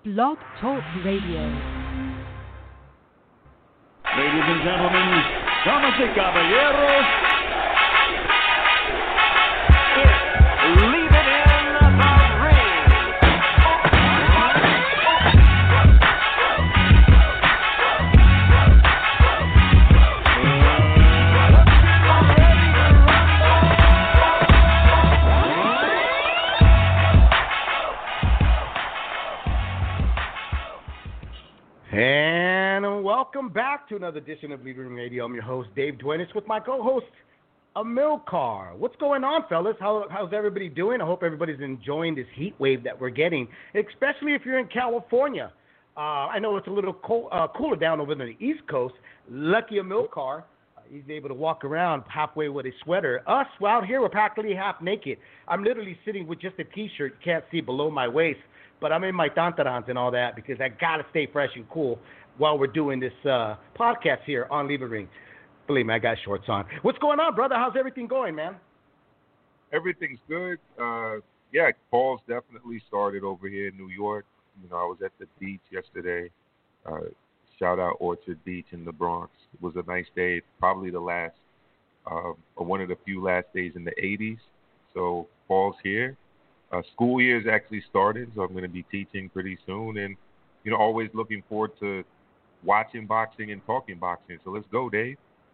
Blog Talk Radio. Ladies and gentlemen, damas y caballeros, it's Leave It in the Ring. And welcome back to another edition of Leave It in Radio. I'm your host, Dave Duenas, with my co-host, Amilcar. What's going on, fellas? How's everybody doing? I hope everybody's enjoying this heat wave that we're getting, especially if you're in California. I know it's a little cooler down over the East Coast. Lucky Amilcar, he's able to walk around halfway with a sweater. Us, well, out here, we're practically half naked. I'm literally sitting with just a T-shirt. You can't see below my waist. But I'm in my tantarans and all that because I got to stay fresh and cool while we're doing this podcast here on Leave It Ring. Believe me, I got shorts on. What's going on, brother? How's everything going, man? Everything's good. Fall's definitely started over here in New York. You know, I was at the beach yesterday. Shout out Orchard Beach in the Bronx. It was a nice day, probably the last, or one of the few last days in the 80s. So fall's here. School year has actually started, so I'm going to be teaching pretty soon. And, you know, always looking forward to watching boxing and talking boxing. So let's go, Dave.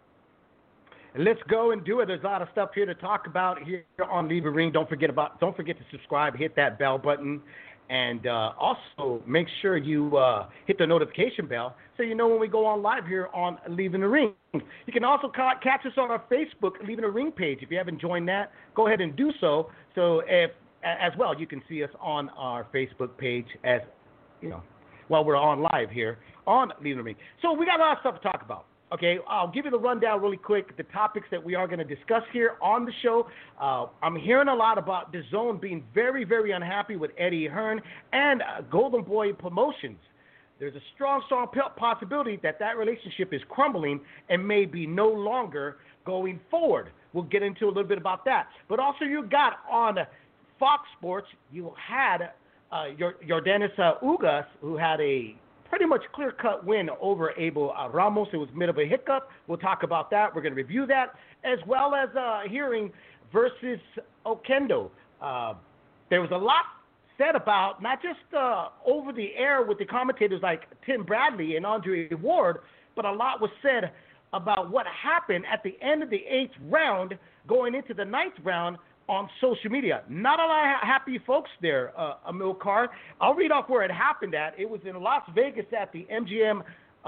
Let's go and do it. There's a lot of stuff here to talk about here on Leave It Ring. Don't forget to subscribe, hit that bell button, and also make sure you hit the notification bell so you know when we go on live here on Leave It Ring. You can also catch us on our Facebook Leave It Ring page. If you haven't joined that, go ahead and do so. So as well, you can see us on our Facebook page as you know while we're on live here on Leave It Ring. So we got a lot of stuff to talk about. Okay, I'll give you the rundown really quick, the topics that we are going to discuss here on the show. I'm hearing a lot about DAZN being very, very unhappy with Eddie Hearn and Golden Boy Promotions. There's a strong possibility that relationship is crumbling and may be no longer going forward. We'll get into a little bit about that. But also you got on Fox Sports, you had Yordenis Ugas, who had a pretty much clear-cut win over Abel Ramos. It was a bit of a hiccup. We'll talk about that. We're going to review that, as well as Hearing versus Oquendo. There was a lot said about, not just over the air with the commentators like Tim Bradley and Andre Ward, but a lot was said about what happened at the end of the 8th round going into the 9th round on social media. Not a lot of happy folks there, Amilcar. I'll read off where it happened at. It was in Las Vegas at the MGM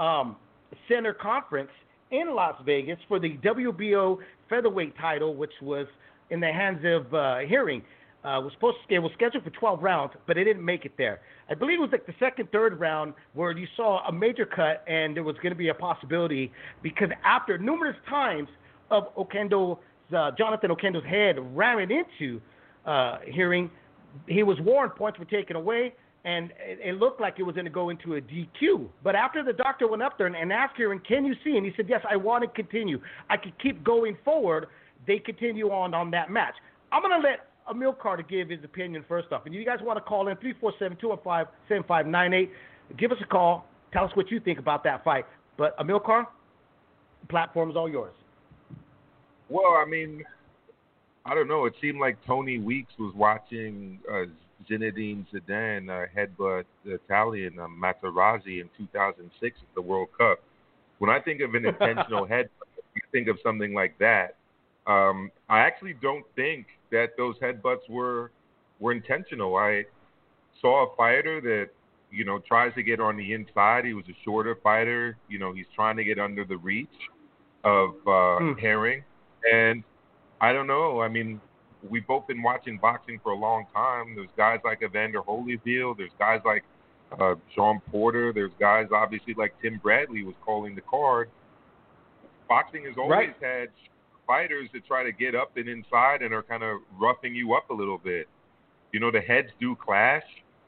Center Conference in Las Vegas for the WBO featherweight title, which was in the hands of Hearing. It was scheduled for 12 rounds, but it didn't make it there. I believe it was like the second, third round where you saw a major cut, and there was going to be a possibility because after numerous times of Jonathan Oquendo's head ramming into Hearing, he was warned points were taken away, and it looked like it was going to go into a DQ. But after the doctor went up there and asked Hearing, can you see? And he said, yes, I want to continue. I could keep going forward. They continue on that match. I'm going to let Amilcar to give his opinion first off. And you guys want to call in 347-215-7598. Give us a call. Tell us what you think about that fight. But Amilcar, the platform is all yours. Well, I mean, I don't know. It seemed like Tony Weeks was watching Zinedine Zidane headbutt the Italian Materazzi in 2006 at the World Cup. When I think of an intentional headbutt, I think of something like that. I actually don't think that those headbutts were intentional. I saw a fighter that, you know, tries to get on the inside. He was a shorter fighter. You know, he's trying to get under the reach of Herring. And I don't know. I mean, we've both been watching boxing for a long time. There's guys like Evander Holyfield. There's guys like Sean Porter. There's guys, obviously, like Tim Bradley was calling the card. Boxing has always had fighters that try to get up and inside and are kind of roughing you up a little bit. You know, the heads do clash.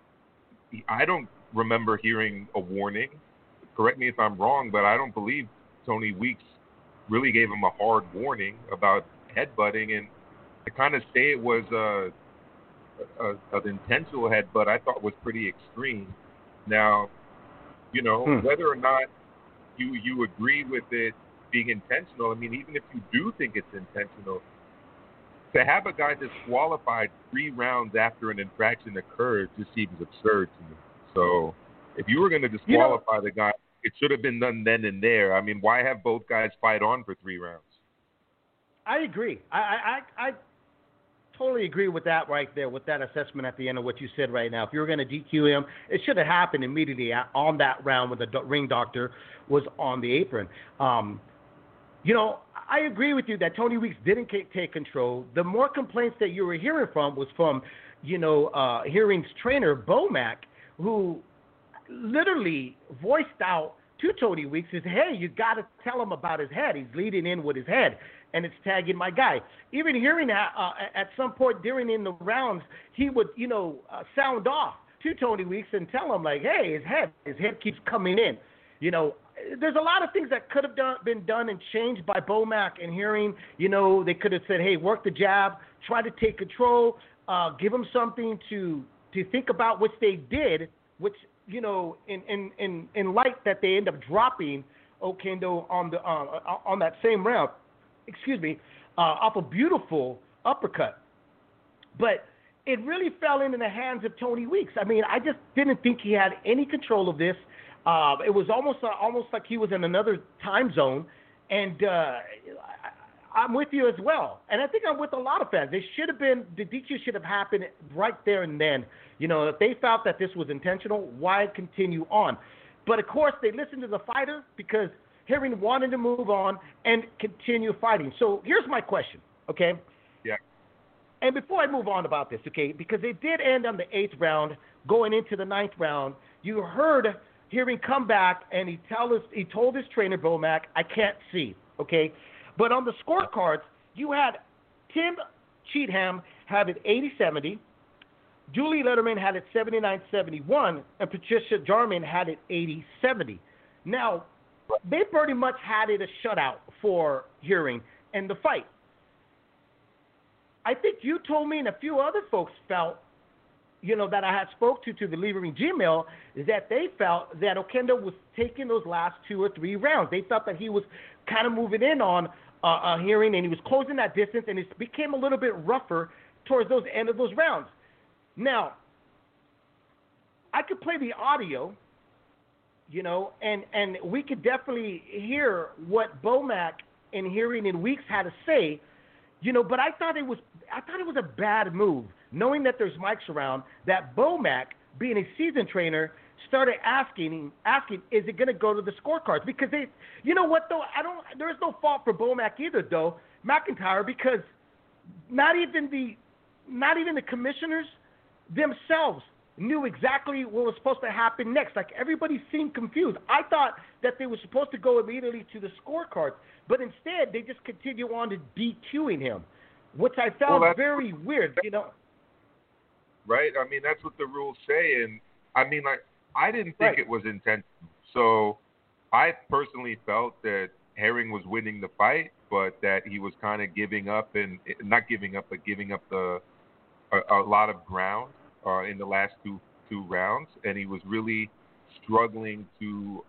I don't remember hearing a warning. Correct me if I'm wrong, but I don't believe Tony Weeks really gave him a hard warning about headbutting, and to kind of say it was an intentional headbutt I thought was pretty extreme. Now, whether or not you agree with it being intentional, I mean, even if you do think it's intentional, to have a guy disqualified 3 rounds after an infraction occurred just seems absurd to me. So if you were going to disqualify the guy, it should have been done then and there. I mean, why have both guys fight on for 3 rounds? I agree. I totally agree with that right there, with that assessment at the end of what you said right now. If you were going to DQ him, it should have happened immediately on that round when the ring doctor was on the apron. I agree with you that Tony Weeks didn't take control. The more complaints that you were hearing from was from, Hearing's trainer, Bomac, who literally voiced out to Tony Weeks, says, hey, you got to tell him about his head. He's leading in with his head, and it's tagging my guy. Even Hearing at some point during in the rounds, he would, sound off to Tony Weeks and tell him, like, hey, his head keeps coming in. There's a lot of things that could have been done and changed by Bomac and Hearing. They could have said, hey, work the jab, try to take control, give him something to think about, which they did, which, in light that they end up dropping Oquendo on that same round, off a beautiful uppercut. But it really fell into the hands of Tony Weeks. I mean, I just didn't think he had any control of this. It was almost like he was in another time zone, and I'm with you as well. And I think I'm with a lot of fans. The DQ should have happened right there and then. If they felt that this was intentional, why continue on? But of course, they listened to the fighter because Hearing wanted to move on and continue fighting. So here's my question, okay? Yeah. And before I move on about this, okay, because it did end on the 8th round, going into the 9th round, you heard Hearing come back, and he told his trainer, Bomac, I can't see, okay? But on the scorecards, you had Tim Cheatham have it 80-70, Julie Letterman had it 79-71, and Patricia Jarman had it 80-70. Now, they pretty much had it a shutout for Hearing in the fight. I think you told me and a few other folks felt, that I had spoke to the Levering Gmail, is that they felt that Oquendo was taking those last 2 or 3 rounds. They felt that he was kind of moving in on Hearing, and he was closing that distance, and it became a little bit rougher towards those end of those rounds. Now, I could play the audio, and we could definitely hear what Bomac and Hearing and Weeks had to say, but I thought it was a bad move, knowing that there's mics around, that Bomac, being a seasoned trainer, started asking, is it going to go to the scorecards? Because you know what though, there's no fault for Bomac either though, McIntyre, because not even the commissioners themselves knew exactly what was supposed to happen next. Like, everybody seemed confused. I thought that they were supposed to go immediately to the scorecards, but instead they just continue on to DQing him, which I found very weird, Right? I mean, that's what the rules say, and I mean, I didn't think it was intentional. So I personally felt that Herring was winning the fight, but that he was kind of giving up, and not giving up, but giving up a lot of ground in the last two rounds, and he was really struggling to,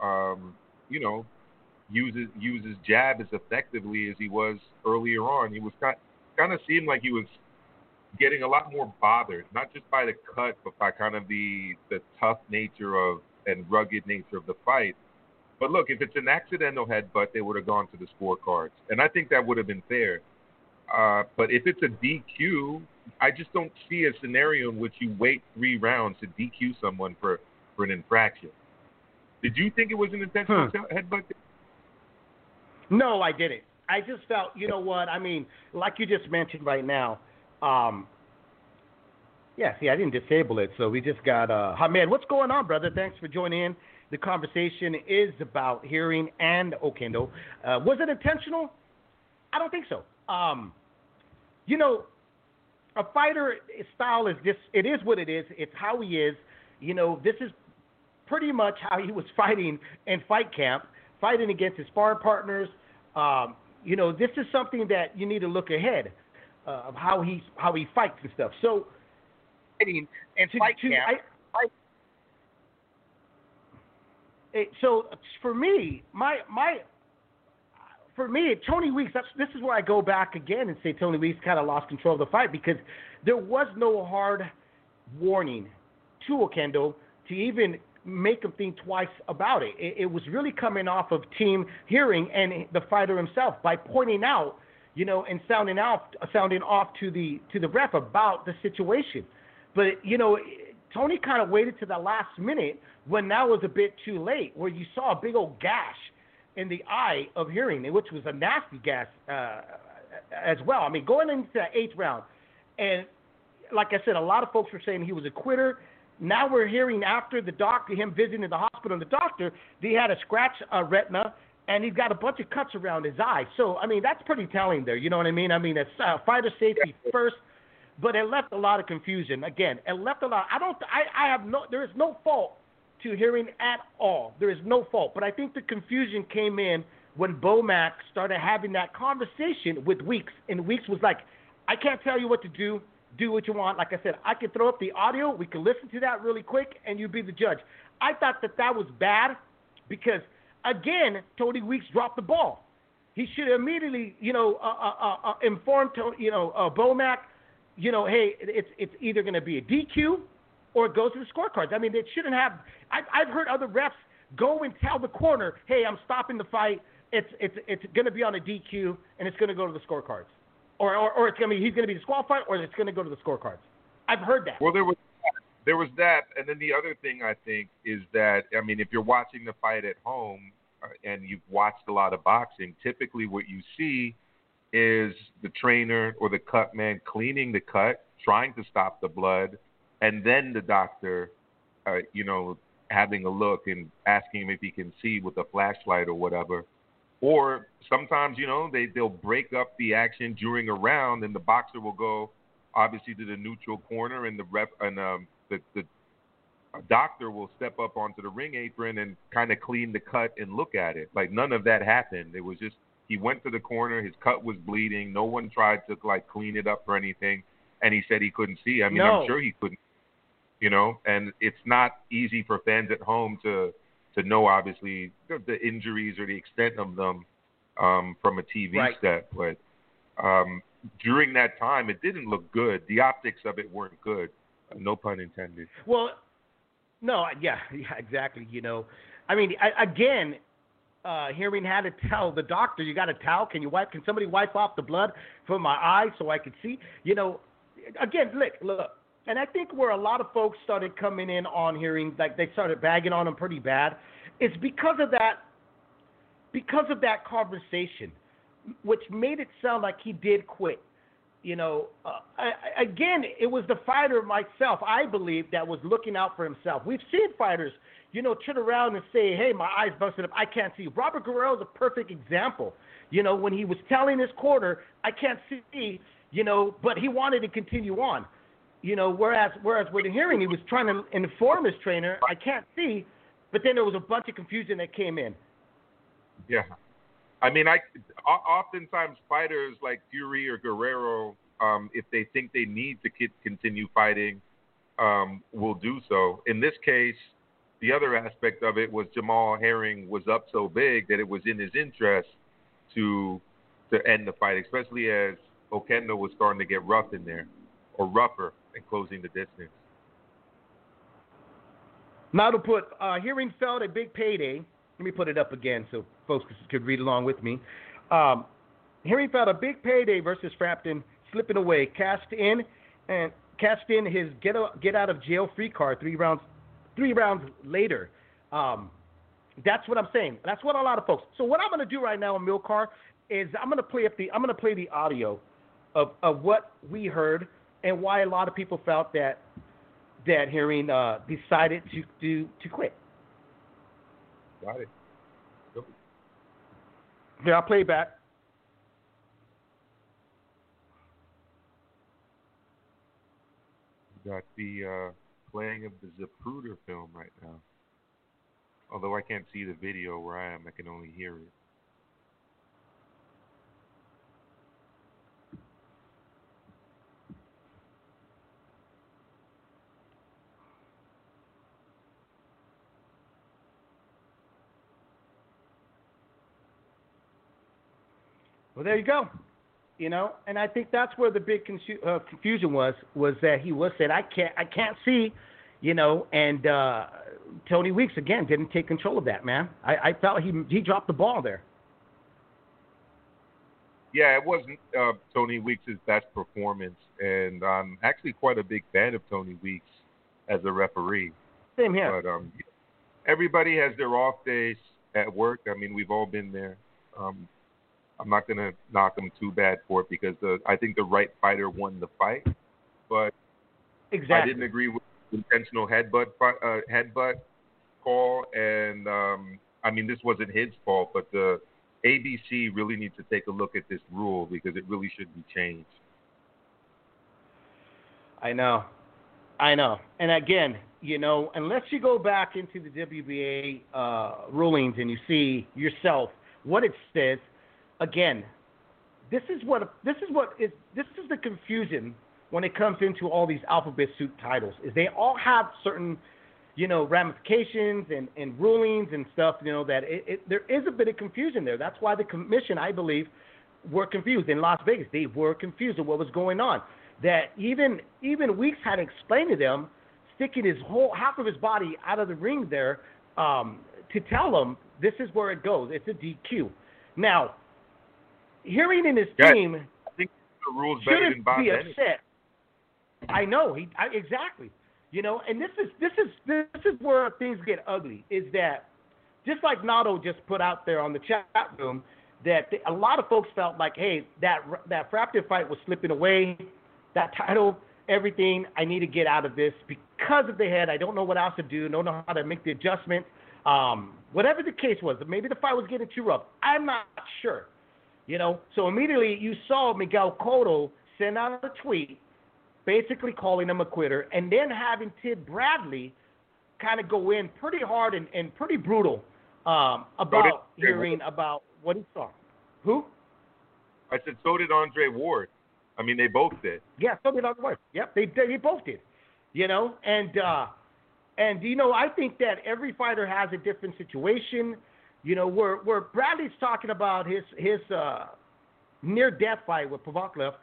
use his jab as effectively as he was earlier on. He was kind of seemed like he was getting a lot more bothered, not just by the cut, but by kind of the tough nature and rugged nature of the fight. But look, if it's an accidental headbutt, they would have gone to the scorecards, and I think that would have been fair. But if it's a DQ, I just don't see a scenario in which you wait 3 rounds to DQ someone for an infraction. Did you think it was an intentional headbutt? No, I didn't. I just felt, you know what, I mean, like you just mentioned right now, I didn't disable it, so we just got, Hamed, what's going on, brother? Thanks for joining in. The conversation is about Hearing and Oquendo. Was it intentional? I don't think so. A fighter style is just, it is what it is. It's how he is. This is pretty much how he was fighting in fight camp, fighting against his sparring partners. This is something that you need to look ahead of how he fights and stuff. So, in fight camp, So for me, Tony Weeks. This is where I go back again and say Tony Weeks kind of lost control of the fight because there was no hard warning to Oquendo to even make him think twice about it. It was really coming off of team hearing and the fighter himself by pointing out, and sounding off to the ref about the situation. But Tony kind of waited to the last minute when that was a bit too late, where you saw a big old gash in the eye of hearing, which was a nasty gash as well. I mean, going into that 8th round, and like I said, a lot of folks were saying he was a quitter. Now we're hearing after the doctor, him visiting the hospital, and the doctor, he had a scratch retina, and he's got a bunch of cuts around his eye. So, I mean, that's pretty telling there. You know what I mean? I mean, it's fighter safety first, but it left a lot of confusion. Again, it left a lot. There is no fault to hearing at all. There is no fault. But I think the confusion came in when Bomac started having that conversation with Weeks, and Weeks was like, I can't tell you what to do. Do what you want. Like I said, I can throw up the audio. We can listen to that really quick, and you be the judge. I thought that was bad because, again, Tony Weeks dropped the ball. He should have immediately, informed, Bomac, hey, it's either going to be a DQ or it goes to the scorecards. I mean, it shouldn't have. I've heard other refs go and tell the corner, hey, I'm stopping the fight. It's going to be on a DQ, and it's going to go to the scorecards. Or he's going to be disqualified, or it's going to go to the scorecards. I've heard that. Well, there was that, and then the other thing I think is that, I mean, if you're watching the fight at home and you've watched a lot of boxing, typically what you see is the trainer or the cut man cleaning the cut, trying to stop the blood, and then the doctor, having a look and asking him if he can see with a flashlight or whatever. Or sometimes, they'll break up the action during a round, and the boxer will go, obviously, to the neutral corner, and the doctor will step up onto the ring apron and kind of clean the cut and look at it. Like, none of that happened. It was just he went to the corner, his cut was bleeding. No one tried to, clean it up or anything, and he said he couldn't see. I mean, no. I'm sure he couldn't, and it's not easy for fans at home to know, obviously, the injuries or the extent of them from a TV set. But during that time, it didn't look good. The optics of it weren't good. No pun intended. Well, no, yeah, exactly. I mean, again, hearing had to tell the doctor, you got a towel? Can somebody wipe off the blood from my eye so I could see? Again, look. And I think where a lot of folks started coming in on hearing, like they started bagging on him pretty bad, it's because of that conversation, which made it sound like he did quit. Again, it was the fighter myself, I believe, that was looking out for himself. We've seen fighters, turn around and say, hey, my eye's busted up, I can't see. Robert Guerrero is a perfect example. When he was telling his corner, I can't see, but he wanted to continue on. Whereas with the hearing, he was trying to inform his trainer, I can't see, but then there was a bunch of confusion that came in. Yeah. I mean, oftentimes fighters like Fury or Guerrero, if they think they need to continue fighting, will do so. In this case, the other aspect of it was Jamal Herring was up so big that it was in his interest to end the fight, especially as Oquendo was starting to get rough in there, or rougher, and closing the distance. Now to put Hearing felt a big payday. Let me put it up again so folks could read along with me. Hearing felt a big payday versus Frampton, slipping away, cashed in his get out of jail free card 3 rounds later. That's what I'm saying. That's what a lot of folks. So what I'm going to do right now on Milcar is I'm going to play the audio of what we heard and why a lot of people felt that Hearing decided to quit. Got it. Go. Here, I'll play it back. We got the playing of the Zapruder film right now. Although I can't see the video where I am, I can only hear it. Well, there you go. And I think that's where the big confusion was that he was saying, I can't see, and Tony Weeks, again, didn't take control of that, man. I felt he dropped the ball there. Yeah, it wasn't Tony Weeks' best performance, and I'm actually quite a big fan of Tony Weeks as a referee. Same here. But everybody has their off days at work. I mean, we've all been there. I'm not going to knock him too bad for it because I think the right fighter won the fight. But exactly. I didn't agree with the intentional headbutt call. And, I mean, this wasn't his fault, but the ABC really needs to take a look at this rule because it really should be changed. I know. And again, unless you go back into the WBA rulings and you see yourself what it says, again, this is the confusion when it comes into all these alphabet soup titles. Is they all have certain, ramifications and rulings and stuff. That there is a bit of confusion there. That's why the commission, I believe, were confused in Las Vegas. They were confused of what was going on. That even Weeks had explained to them, sticking his half of his body out of the ring there, to tell them this is where it goes. It's a DQ. Now, hearing in his team, I think the rules better than Bob be upset. I know exactly. And this is where things get ugly. Is that just like Nato just put out there on the chat room that a lot of folks felt like, hey, that Frampton fight was slipping away. That title, everything, I need to get out of this because of the head. I don't know what else to do. Don't know how to make the adjustment. Whatever the case was, maybe the fight was getting too rough. I'm not sure. So immediately you saw Miguel Cotto send out a tweet basically calling him a quitter and then having Ted Bradley kind of go in pretty hard and pretty brutal about hearing about what he saw. Who? I said, so did Andre Ward. I mean, they both did. Yeah, so did Andre Ward. Yep, they both did. And I think that every fighter has a different situation. Where Bradley's talking about his near-death fight with Provodkov,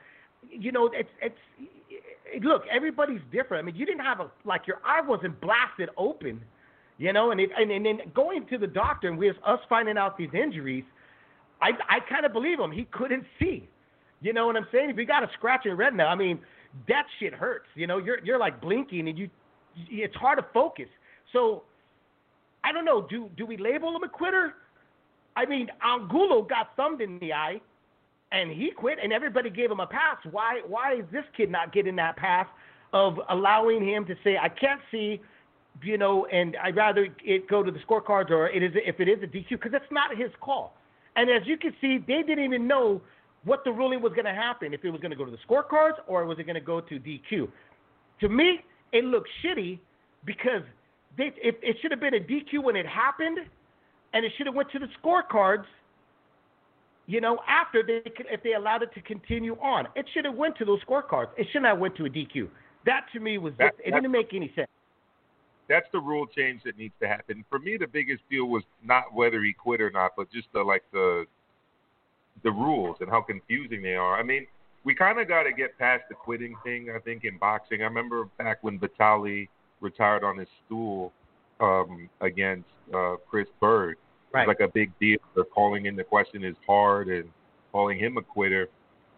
look, everybody's different. I mean, you didn't have your eye wasn't blasted open, and then going to the doctor and with us finding out these injuries, I kind of believe him. He couldn't see. You know what I'm saying? If you got a scratch in retina, I mean, that shit hurts. You're like blinking and it's hard to focus. So I don't know. Do we label him a quitter? I mean, Angulo got thumbed in the eye, and he quit, and everybody gave him a pass. Why is this kid not getting that pass of allowing him to say, I can't see, and I'd rather it go to the scorecards or if it is a DQ, because it's not his call. And as you can see, they didn't even know what the ruling was going to happen, if it was going to go to the scorecards or was it going to go to DQ. To me, it looked shitty because it should have been a DQ when it happened, and it should have went to the scorecards, after if they allowed it to continue on. It should have went to those scorecards. It shouldn't have went to a DQ. That, to me, it didn't make any sense. That's the rule change that needs to happen. For me, the biggest deal was not whether he quit or not, but just the rules and how confusing they are. I mean, we kind of got to get past the quitting thing, I think, in boxing. I remember back when Vitali retired on his stool against Chris Bird. Right. It was like a big deal. They're calling into question his heart and calling him a quitter.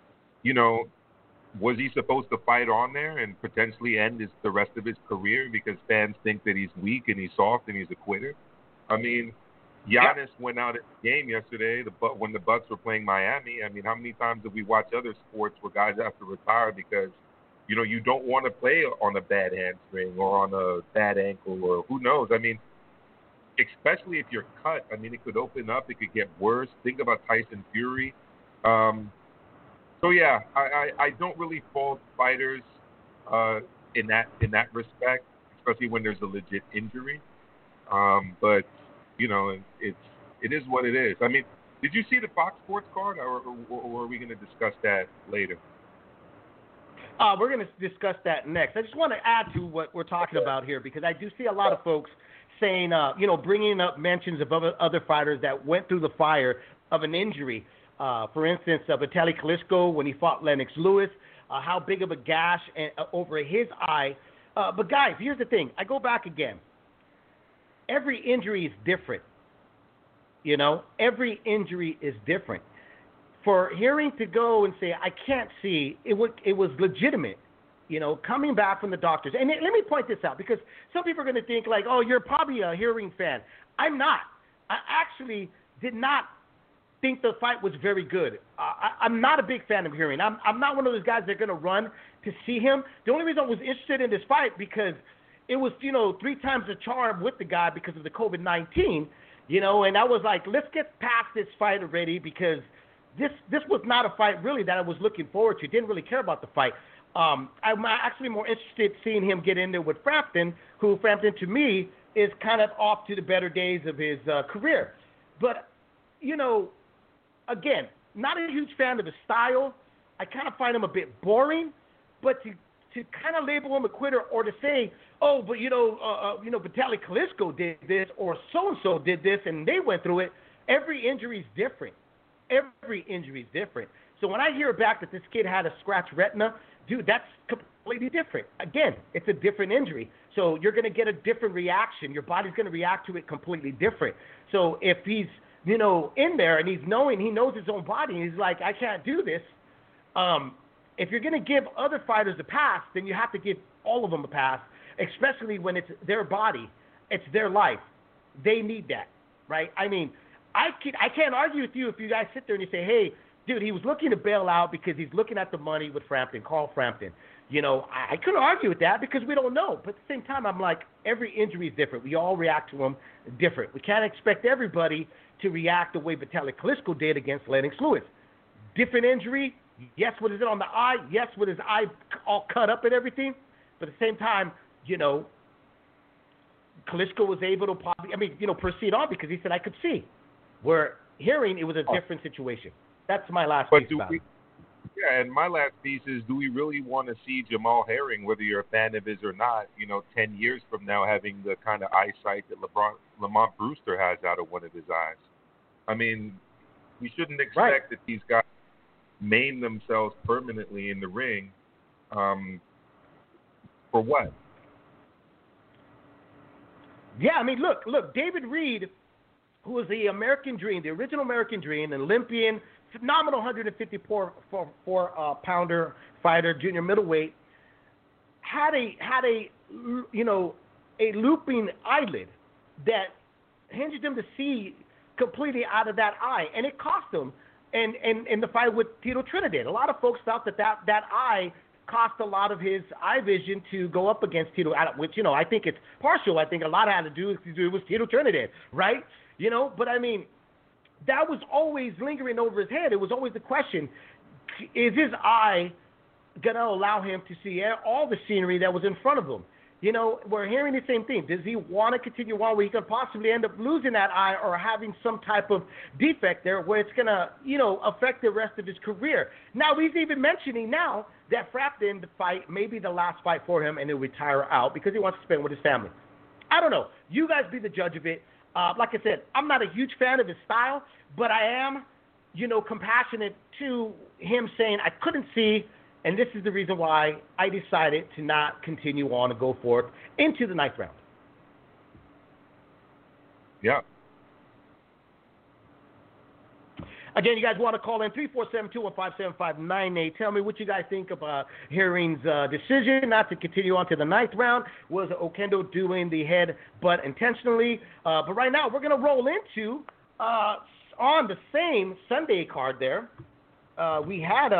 Was he supposed to fight on there and potentially end the rest of his career because fans think that he's weak and he's soft and he's a quitter? I mean, Giannis went out at the game yesterday when the Bucks were playing Miami. I mean, how many times have we watched other sports where guys have to retire because, you don't want to play on a bad hamstring or on a bad ankle or who knows? I mean, especially if you're cut, I mean, it could open up. It could get worse. Think about Tyson Fury. So, yeah, I don't really fault fighters in that respect, especially when there's a legit injury. But, it is what it is. I mean, did you see the Fox Sports card, or are we going to discuss that later? We're going to discuss that next. I just want to add to what we're talking about here because I do see a lot of folks saying, bringing up mentions of other fighters that went through the fire of an injury. For instance, Vitaly Klitschko, when he fought Lennox Lewis, how big of a gash over his eye. But, guys, here's the thing. I go back again. Every injury is different. You know, every injury is different. For Herring to go and say, I can't see, it was legitimate, you know, coming back from the doctors. And let me point this out, because some people are going to think like, oh, you're probably a Herring fan. I'm not. I actually did not think the fight was very good. I'm not a big fan of Herring. I'm not one of those guys that are going to run to see him. The only reason I was interested in this fight because it was, you know, 3 times the charm with the guy because of the COVID-19, you know, and I was like, let's get past this fight already because this was not a fight really that I was looking forward to. Didn't really care about the fight. I'm actually more interested seeing him get in there with Frampton, who Frampton to me is kind of off to the better days of his career. But, you know, again, not a huge fan of his style. I kind of find him a bit boring. But to kind of label him a quitter or to say, oh, but Vitaly Klitschko did this or so-and-so did this and they went through it, every injury is different. Every injury is different. So when I hear back that this kid had a scratched retina, dude, that's completely different. Again, it's a different injury. So you're going to get a different reaction. Your body's going to react to it completely different. So if he's, you know, in there and he knows his own body and he's like, I can't do this, if you're going to give other fighters a pass, then you have to give all of them a pass, especially when it's their body. It's their life. They need that, right? I mean, I can't argue with you if you guys sit there and you say, hey, dude, he was looking to bail out because he's looking at the money with Frampton, Carl Frampton. You know, I couldn't argue with that because we don't know. But at the same time, I'm like, every injury is different. We all react to them different. We can't expect everybody to react the way Vitaly Klitschko did against Lennox Lewis. Different injury. Yes, what is it on the eye? Yes, with his eye all cut up and everything. But at the same time, you know, Klitschko was able to proceed on because he said, I could see. Where Herring, it was a different situation. That's my last piece about it. Yeah, and my last piece is, do we really want to see Jamal Herring, whether you're a fan of his or not, 10 years from now having the kind of eyesight that Lamont Brewster has out of one of his eyes? I mean, we shouldn't expect that these guys maim themselves permanently in the ring for what? Yeah, I mean, look, David Reed, who was the American Dream, the original American Dream, an Olympian, phenomenal 154-pounder fighter, junior middleweight, had a looping eyelid that hinged him to see completely out of that eye, and it cost him. And the fight with Tito Trinidad, a lot of folks thought that eye cost a lot of his eye vision to go up against Tito, which, I think it's partial. I think a lot had to do with Tito Trinidad, right? But I mean, that was always lingering over his head. It was always the question, is his eye going to allow him to see all the scenery that was in front of him? We're hearing the same thing. Does he want to continue on where he could possibly end up losing that eye or having some type of defect there where it's going to, affect the rest of his career? Now, he's even mentioning now that Frampton, the fight, may be the last fight for him and he'll retire out because he wants to spend with his family. I don't know. You guys be the judge of it. Like I said, I'm not a huge fan of his style, but I am, compassionate to him saying I couldn't see, and this is the reason why I decided to not continue on and go forth into the 9th round. Yeah. Again, you guys want to call in 347-215-7598. Tell me what you guys think of Herring's decision not to continue on to the 9th round. Was Oquendo doing the head butt intentionally? But right now, we're going to roll into, on the same Sunday card there, we had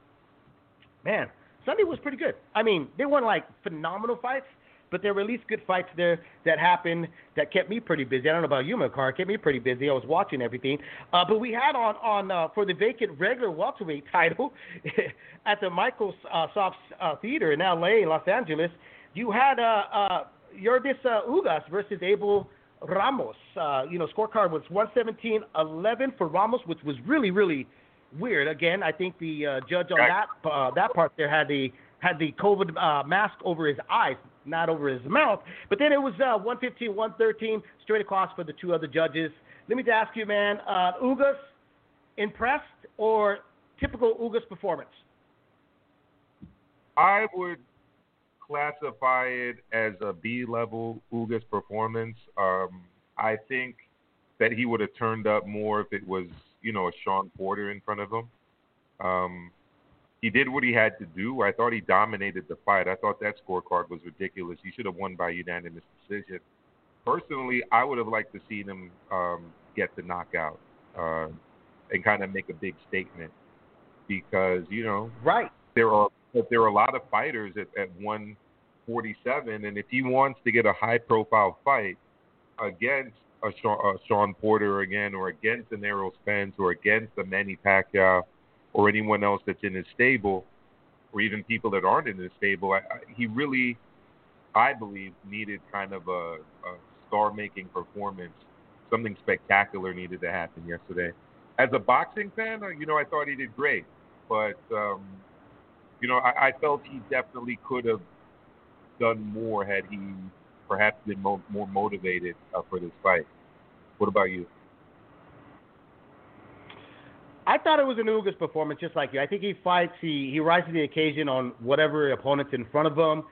Sunday was pretty good. I mean, they weren't like phenomenal fights, but there were at least good fights there that happened that kept me pretty busy. I don't know about you, Makar. Kept me pretty busy. I was watching everything. But we had on for the vacant regular welterweight title at the Microsoft Theater in L.A., Los Angeles, you had Yurdis Ugas versus Abel Ramos. Scorecard was 117-11 for Ramos, which was really, really weird. Again, I think the judge on that part there had the COVID mask over his eyes, not over his mouth. But then it was 115-113 straight across for the two other judges. Let me ask you, man, Ugas, impressed, or typical Ugas performance? I would classify it as a B-level Ugas performance. I think that he would have turned up more if it was, a Sean Porter in front of him. He did what he had to do. I thought he dominated the fight. I thought that scorecard was ridiculous. He should have won by unanimous decision. Personally, I would have liked to see him get the knockout and kind of make a big statement because, right. there are a lot of fighters at 147, and if he wants to get a high-profile fight against a Sean Porter again, or against an Errol Spence, or against a Manny Pacquiao, or anyone else that's in his stable, or even people that aren't in his stable, he really, I believe, needed kind of a star-making performance. Something spectacular needed to happen yesterday. As a boxing fan, I thought he did great, but I felt he definitely could have done more had he perhaps been more motivated for this fight. What about you? I thought it was an Ugas performance, just like you. I think he fights, he rises to the occasion on whatever opponent's in front of him.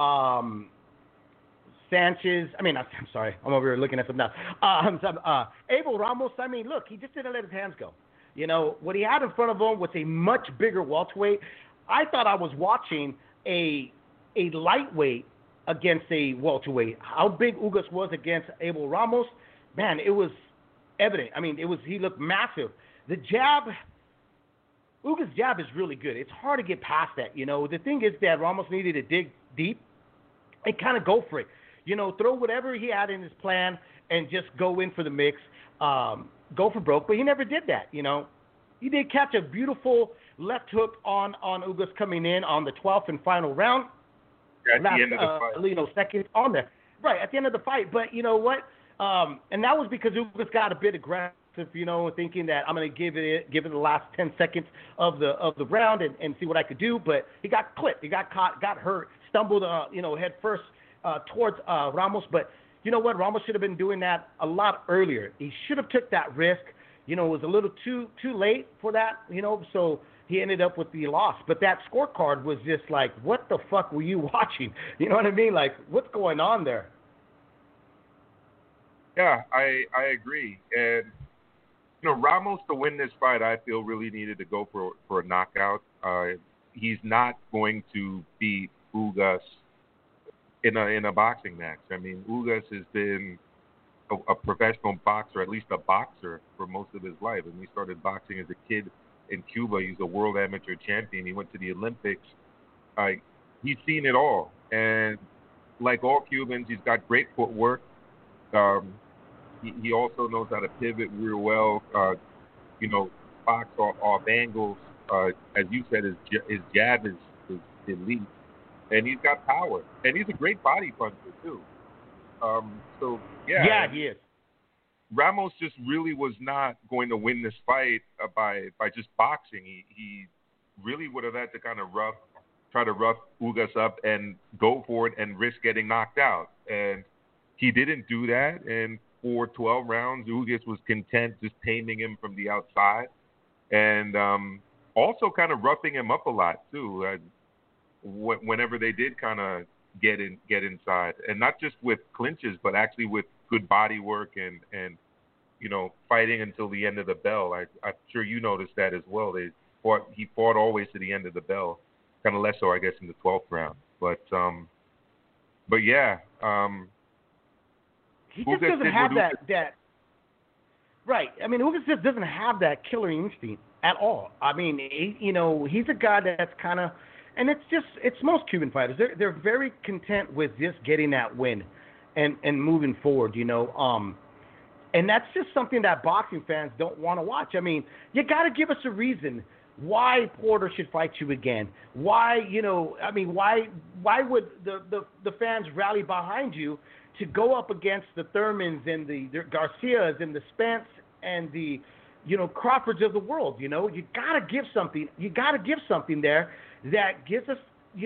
Sanchez, I'm sorry, I'm over here looking at something else. Abel Ramos, look, he just didn't let his hands go. What he had in front of him was a much bigger welterweight. I thought I was watching a lightweight against a welterweight. How big Ugas was against Abel Ramos, man, it was evident. He looked massive. The jab, Ugas' jab is really good. It's hard to get past that. The thing is that Ramos needed to dig deep and kind of go for it. Throw whatever he had in his plan and just go in for the mix, go for broke. But he never did that. He did catch a beautiful left hook on Ugas coming in on the 12th and final round. At the end of the fight. Seconds on there. Right, at the end of the fight. But you know what? And that was because Ugas got a bit aggressive, thinking that I'm going to give it the last 10 seconds of the round and see what I could do. But he got clipped. He got caught, got hurt, stumbled, head first towards Ramos. But you know what? Ramos should have been doing that a lot earlier. He should have took that risk. It was a little too late for that, so he ended up with the loss. But that scorecard was just like, what the fuck were you watching? You know what I mean? Like, what's going on there? Yeah, I agree. And, Ramos, to win this fight, I feel really needed to go for a knockout. He's not going to beat Ugas in a boxing match. Ugas has been a professional boxer, at least a boxer, for most of his life. And he started boxing as a kid in Cuba. He's a world amateur champion. He went to the Olympics. He's seen it all. And like all Cubans, he's got great footwork. He also knows how to pivot real well, box off angles. As you said, his jab is elite. And he's got power. And he's a great body puncher, too. Yeah, he is. Ramos just really was not going to win this fight by just boxing. He really would have had to kind of try to rough Ugas up and go for it and risk getting knocked out. And he didn't do that. And for 12 rounds, Ugas was content just taming him from the outside and also kind of roughing him up a lot too. Whenever they did kind of get inside, and not just with clinches, but actually with good body work and fighting until the end of the bell. I'm sure you noticed that as well. He fought always to the end of the bell, kind of less so, I guess, in the 12th round. But yeah. He just doesn't have that. Right. Ugas just doesn't have that killer instinct at all. He's a guy that's kind of, and it's most Cuban fighters. They're very content with just getting that win, and moving forward. And that's just something that boxing fans don't want to watch. You got to give us a reason why Porter should fight you again. Why why would the fans rally behind you to go up against the Thurmans and the Garcias and the Spence and the Crawfords of the world? You gotta give something. You gotta give something there that gives us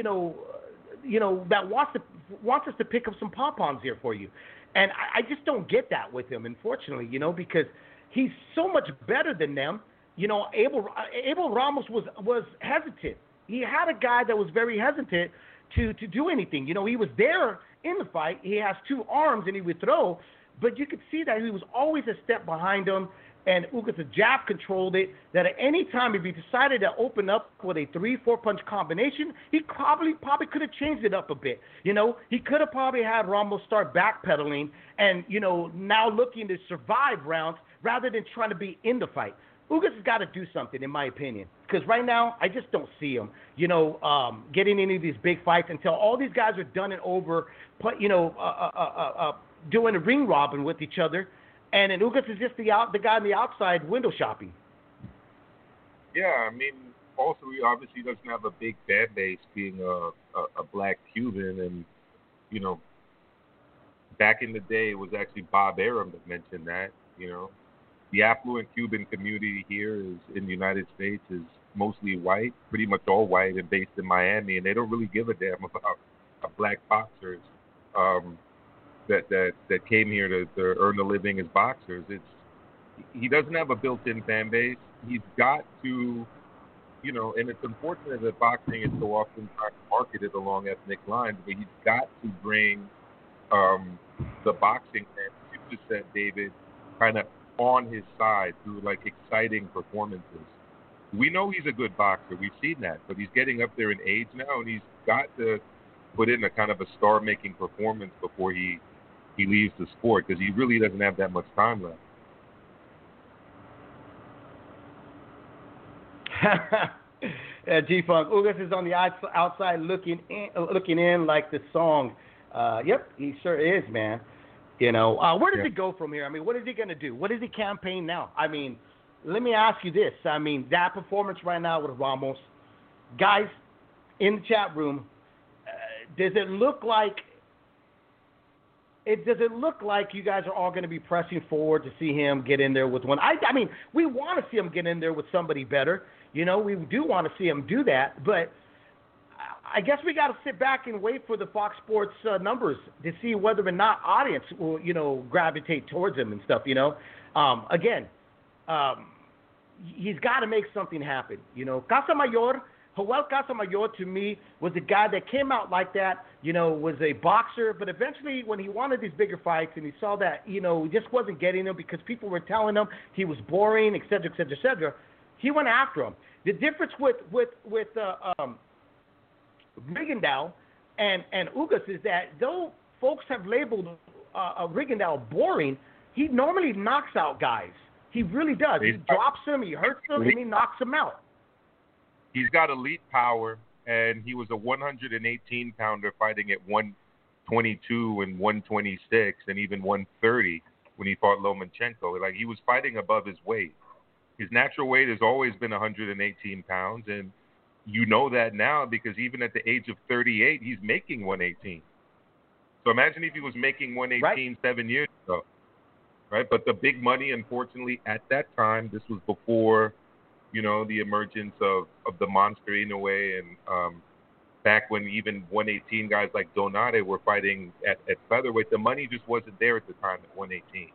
that wants us to pick up some pom-poms here for you. And I just don't get that with him, unfortunately, because he's so much better than them You know, Abel Ramos was hesitant. He had a guy that was very hesitant to do anything. You know, he was there in the fight. He has two arms and he would throw, but you could see that he was always a step behind him. And Ugas jab controlled it. That at any time, if he decided to open up with a 3-4 punch combination, he probably could have changed it up a bit. You know, he could have probably had Ramos start backpedaling and, you know, now looking to survive rounds rather than trying to be in the fight. Ugas has got to do something, in my opinion, because right now I just don't see him, you know, getting any of these big fights until all these guys are done and over, you know, doing a ring robin with each other. And then Ugas is just the guy on the outside window shopping. Yeah, I mean, also he obviously doesn't have a big fan base being a black Cuban. And, you know, back in the day, it was actually Bob Arum that mentioned that, you know. The affluent Cuban community here in the United States is mostly white, pretty much all white and based in Miami. And they don't really give a damn about black boxers. That came here to earn a living as boxers. He doesn't have a built-in fan base. He's got to, you know, and it's unfortunate that boxing is so often marketed along ethnic lines, but he's got to bring the boxing, as you just said, David, kind of on his side through like exciting performances. We know he's a good boxer. We've seen that, but he's getting up there in age now, and he's got to put in a kind of a star-making performance before he leaves the sport, because he really doesn't have that much time left. G-Funk, Ugas is on the outside looking in like the song. Yep, he sure is, man. You know, where does he go from here? I mean, what is he going to do? What is he campaign now? I mean, let me ask you this. I mean, that performance right now with Ramos, guys in the chat room, does it look like you guys are all going to be pressing forward to see him get in there with one? I mean, we want to see him get in there with somebody better. You know, we do want to see him do that. But I guess we got to sit back and wait for the Fox Sports numbers to see whether or not audience will, you know, gravitate towards him and stuff, you know. Again, he's got to make something happen. You know, Joel Casamayor, to me, was a guy that came out like that, you know, was a boxer, but eventually when he wanted these bigger fights and he saw that, you know, he just wasn't getting them because people were telling him he was boring, et cetera, he went after him. The difference with Rigondeaux and Ugas is that though folks have labeled Rigondeaux boring, he normally knocks out guys. He really does. He drops them, he hurts them, and he knocks them out. He's got elite power, and he was a 118-pounder fighting at 122 and 126 and even 130 when he fought Lomachenko. Like, he was fighting above his weight. His natural weight has always been 118 pounds, and you know that now because even at the age of 38, he's making 118. So imagine if he was making 118 7 years ago, right? But the big money, unfortunately, at that time, this was before, you know, the emergence of the monster Inoue, and back when even 118 guys like Donade were fighting at featherweight, the money just wasn't there at the time at 118.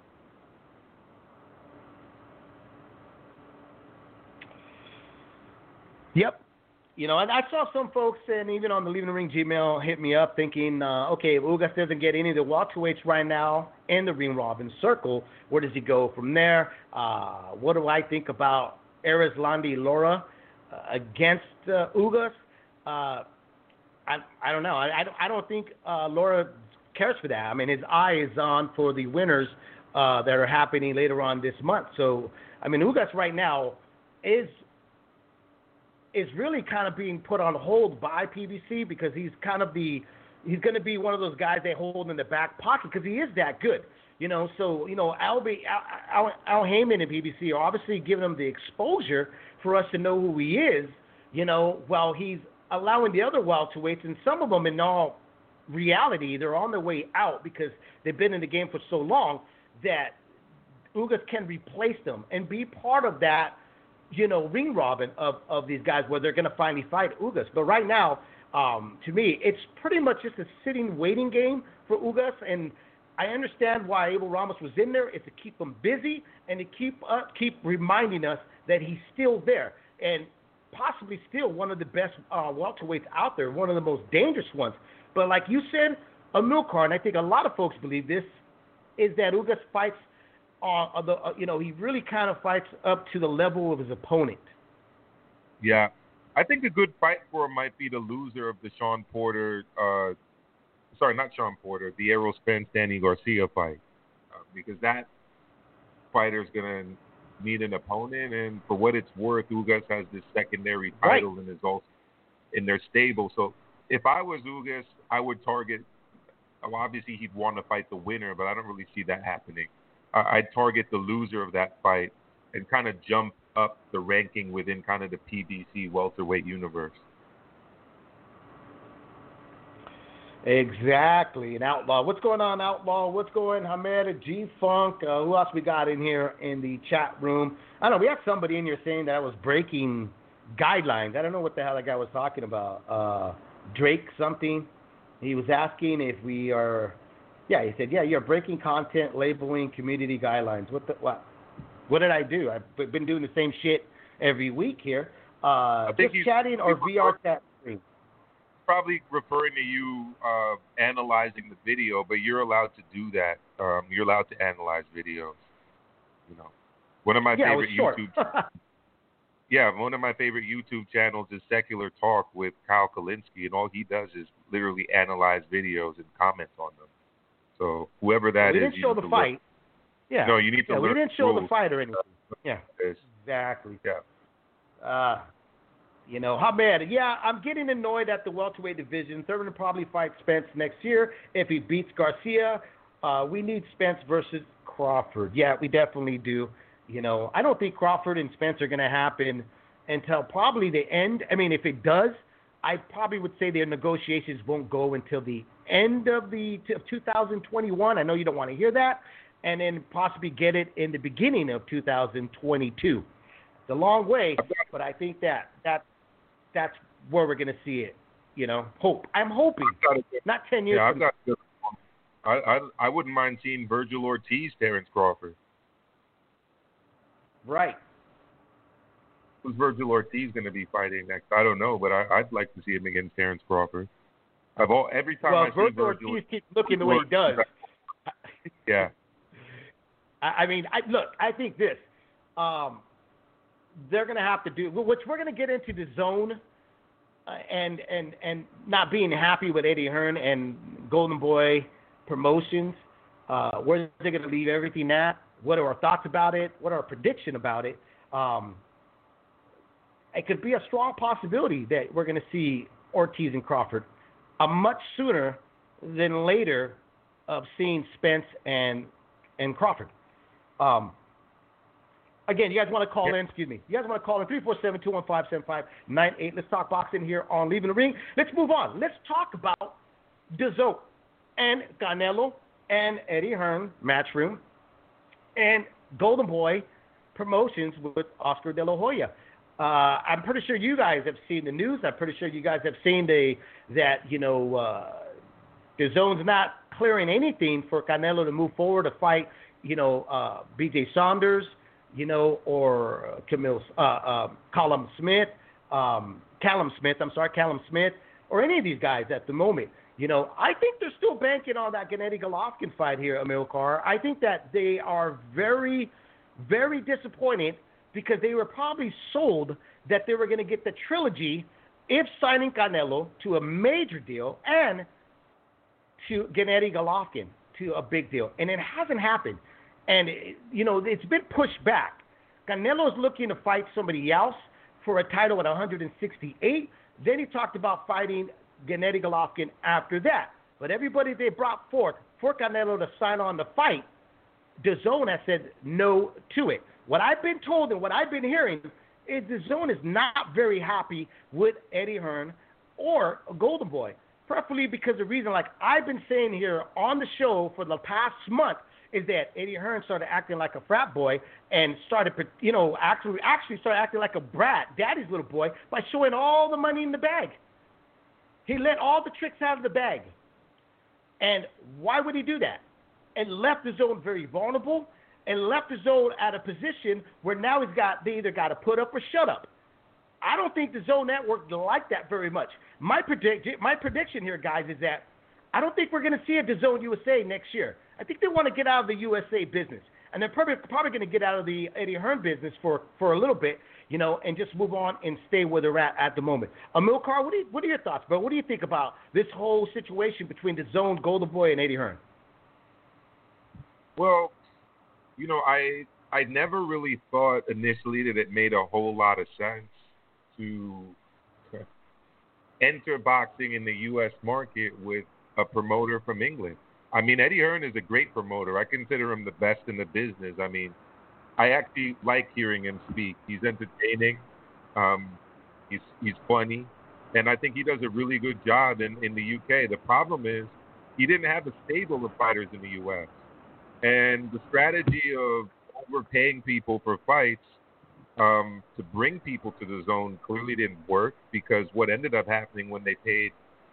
Yep. You know, and I saw some folks, and even on the Leaving the Ring Gmail, hit me up thinking, okay, if Ugas doesn't get any of the welterweights right now in the ring robin circle, where does he go from there? What do I think about Erislandy Lara against Ugas? I don't know. I don't think Lara cares for that. I mean, his eye is on for the winners that are happening later on this month. So, I mean, Ugas right now is really kind of being put on hold by PBC because he's going to be one of those guys they hold in the back pocket because he is that good. You know, so, you know, Al Heyman and BBC are obviously giving him the exposure for us to know who he is, you know, while he's allowing the other welterweights, and some of them in all reality, they're on their way out because they've been in the game for so long that Ugas can replace them and be part of that, you know, ring robin of these guys where they're going to finally fight Ugas. But right now, to me, it's pretty much just a sitting waiting game for Ugas, and I understand why Abel Ramos was in there. It's to keep him busy and to keep reminding us that he's still there and possibly still one of the best welterweights out there, one of the most dangerous ones. But like you said, Amilcar, and I think a lot of folks believe this, is that Ugas fights he really kind of fights up to the level of his opponent. Yeah. I think a good fight for him might be the loser of the Sean Porter, not Sean Porter, the Errol Spence, Danny Garcia fight. Because that fighter's going to need an opponent, and for what it's worth, Ugas has this secondary title and is also in their stable. So if I was Ugas, I would target, obviously he'd want to fight the winner, but I don't really see that happening. I'd target the loser of that fight and kind of jump up the ranking within kind of the PBC welterweight universe. Exactly. And Outlaw. What's going on, Outlaw? What's going on, Hamed, G-Funk? Who else we got in here in the chat room? I don't know. We had somebody in here saying that I was breaking guidelines. I don't know what the hell that guy was talking about. Drake something. He was asking if we are... Yeah, he said, you're breaking content, labeling, community guidelines. What did I do? I've been doing the same shit every week here. Just chatting or VR chat stream? Probably referring to you analyzing the video, but you're allowed to do that. You're allowed to analyze videos. One of my favorite YouTube. One of my favorite YouTube channels is Secular Talk with Kyle Kalinske, and all he does is literally analyze videos and comment on them. So whoever that is, we didn't show the fight. Yeah. No, you need to learn. We didn't show the fight or anything. Yeah. Exactly. Yeah. Hamed, I'm getting annoyed at the welterweight division. Thurman will probably fight Spence next year if he beats Garcia. We need Spence versus Crawford. Yeah, we definitely do. I don't think Crawford and Spence are going to happen until probably the end. I mean, if it does, I probably would say their negotiations won't go until the end of 2021. I know you don't want to hear that. And then possibly get it in the beginning of 2022. It's a long way, but I think that's where we're going to see it. I'm hoping. Not 10 years. I wouldn't mind seeing Virgil Ortiz, Terrence Crawford. Right. Who's Virgil Ortiz going to be fighting next? I don't know, but I'd like to see him against Terrence Crawford. Every time I see Virgil Ortiz keeps looking the way he does. Yeah. I think this. They're going to have to do, which we're going to get into the zone and not being happy with Eddie Hearn and Golden Boy Promotions. Where they're going to leave everything at? What are our thoughts about it? What are our prediction about it? It could be a strong possibility that we're going to see Ortiz and Crawford much sooner than later of seeing Spence and Crawford. Again, you guys want to call in? Excuse me. You guys want to call in 347-215-7598. Let's talk boxing here on Leaving the Ring. Let's move on. Let's talk about DAZN and Canelo and Eddie Hearn, Matchroom, and Golden Boy Promotions with Oscar De La Hoya. I'm pretty sure you guys have seen the news. I'm pretty sure you guys have seen that DAZN's not clearing anything for Canelo to move forward to fight, B.J. Saunders, or Callum Smith, or any of these guys at the moment. I think they're still banking on that Gennady Golovkin fight here, Amilcar. I think that they are very, very disappointed because they were probably sold that they were going to get the trilogy if signing Canelo to a major deal and to Gennady Golovkin to a big deal. And it hasn't happened. And, it's been pushed back. Canelo's looking to fight somebody else for a title at 168. Then he talked about fighting Gennady Golovkin after that. But everybody they brought forth for Canelo to sign on the fight, DAZN has said no to it. What I've been told and what I've been hearing is DAZN is not very happy with Eddie Hearn or Golden Boy. Preferably because the reason, like I've been saying here on the show for the past month, is that Eddie Hearn started acting like a frat boy and started, actually started acting like a brat, daddy's little boy, by showing all the money in the bag. He let all the tricks out of the bag. And why would he do that? and left the zone very vulnerable and left the zone at a position where now they either got to put up or shut up. I don't think the Zone Network like that very much. My prediction here, guys, is that I don't think we're going to see a DAZN USA next year. I think they want to get out of the USA business, and they're probably going to get out of the Eddie Hearn business for a little bit, and just move on and stay where they're at the moment. Amilcar, what are your thoughts, bro? What do you think about this whole situation between DAZN, Golden Boy, and Eddie Hearn? Well, I never really thought initially that it made a whole lot of sense to enter boxing in the U.S. market with a promoter from England. I mean, Eddie Hearn is a great promoter. I consider him the best in the business. I mean, I actually like hearing him speak. He's entertaining. He's funny. And I think he does a really good job in the U.K. The problem is he didn't have a stable of fighters in the U.S. And the strategy of overpaying people for fights to bring people to the zone clearly didn't work, because what ended up happening when they paid,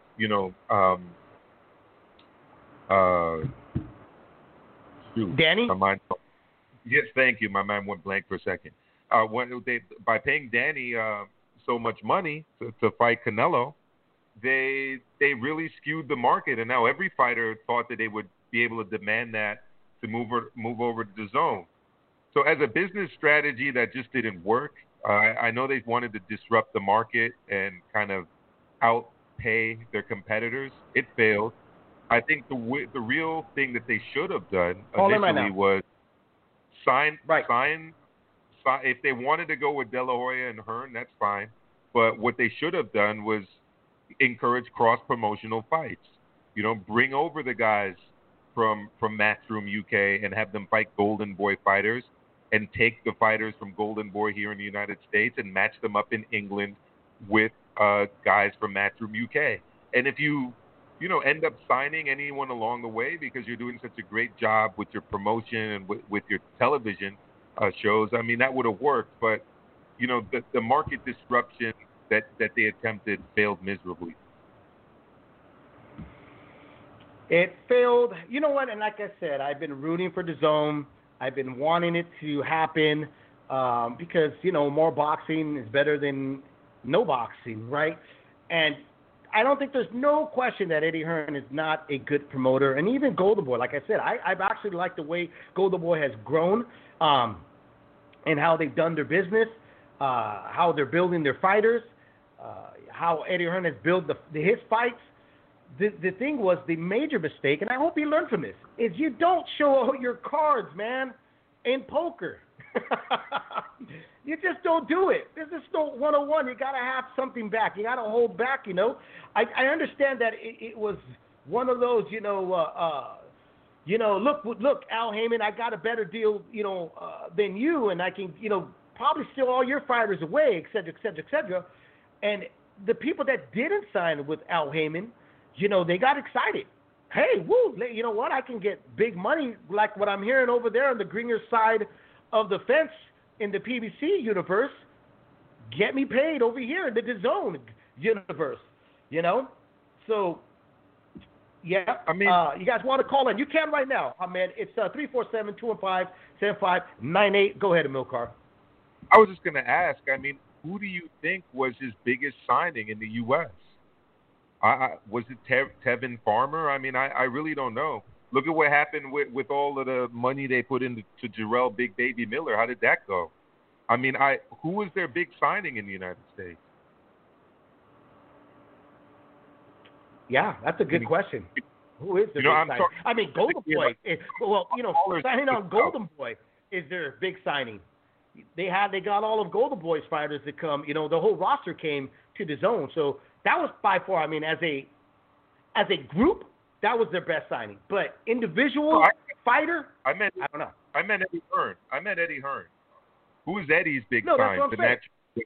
Danny? Yes, thank you. My mind went blank for a second. By paying Danny so much money to fight Canelo, they really skewed the market, and now every fighter thought that they would be able to demand that to move over to the zone. So as a business strategy, that just didn't work. I know they wanted to disrupt the market and kind of outpay their competitors. It failed. I think the real thing that they should have done initially was sign. If they wanted to go with De La Hoya and Hearn, that's fine. But what they should have done was encourage cross-promotional fights. Bring over the guys from Matchroom UK and have them fight Golden Boy fighters, and take the fighters from Golden Boy here in the United States and match them up in England with guys from Matchroom UK. And if you end up signing anyone along the way because you're doing such a great job with your promotion and with your television shows, I mean, that would have worked. But, the market disruption that they attempted failed miserably. It failed. You know what? And like I said, I've been rooting for DAZN. I've been wanting it to happen because, more boxing is better than no boxing, right? And I don't think there's no question that Eddie Hearn is not a good promoter. And even Golden Boy, like I said, I've actually liked the way Golden Boy has grown and how they've done their business, how they're building their fighters, how Eddie Hearn has built his fights. The thing was, the major mistake, and I hope you learn from this, is you don't show all your cards, man, in poker. You just don't do it. There's just no 101. You got to have something back. You got to hold back, I understand that it was one of those, look, Al Heyman, I got a better deal, than you, and I can, probably steal all your fighters away, et cetera, et cetera, et cetera. And the people that didn't sign with Al Heyman, they got excited. Hey, woo, you know what? I can get big money like what I'm hearing over there on the greener side of the fence in the PBC universe. Get me paid over here in the DAZN universe, So, yeah, I mean, you guys want to call in? You can right now. Man, it's 347-215-7598. Go ahead, Amilcar. I was just going to ask, I mean, who do you think was his biggest signing in the U.S.? Was it Tevin Farmer? I mean, I really don't know. Look at what happened with all of the money they put into Jarrell Big Baby Miller. How did that go? I mean, who was their big signing in the United States? Yeah, that's a good question. Who is their big signing? I mean, Golden Boy. Signing on Golden Boy is their big signing. They got all of Golden Boy's fighters to come. The whole roster came to the zone. So that was by far, I mean, as a group, that was their best signing. But individual fighter, I don't know. I meant Eddie Hearn. Who is Eddie's big sign? That's what I'm saying.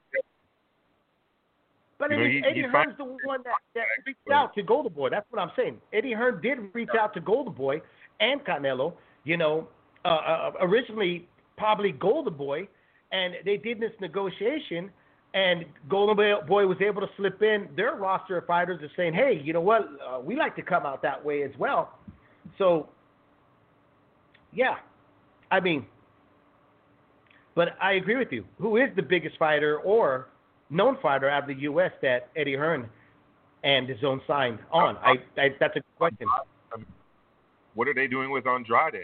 But Eddie Hearn's the one that reached out to Golden Boy. That's what I'm saying. Eddie Hearn did reach out to Golden Boy and Canelo, originally probably Golden Boy, and they did this negotiation, and Golden Boy was able to slip in their roster of fighters and saying, hey, you know what, we like to come out that way as well. So Yeah, I mean, but I agree with you. Who is the biggest fighter or known fighter out of the U.S. that Eddie Hearn and his own signed on? That's a good question. What are they doing with Andrade?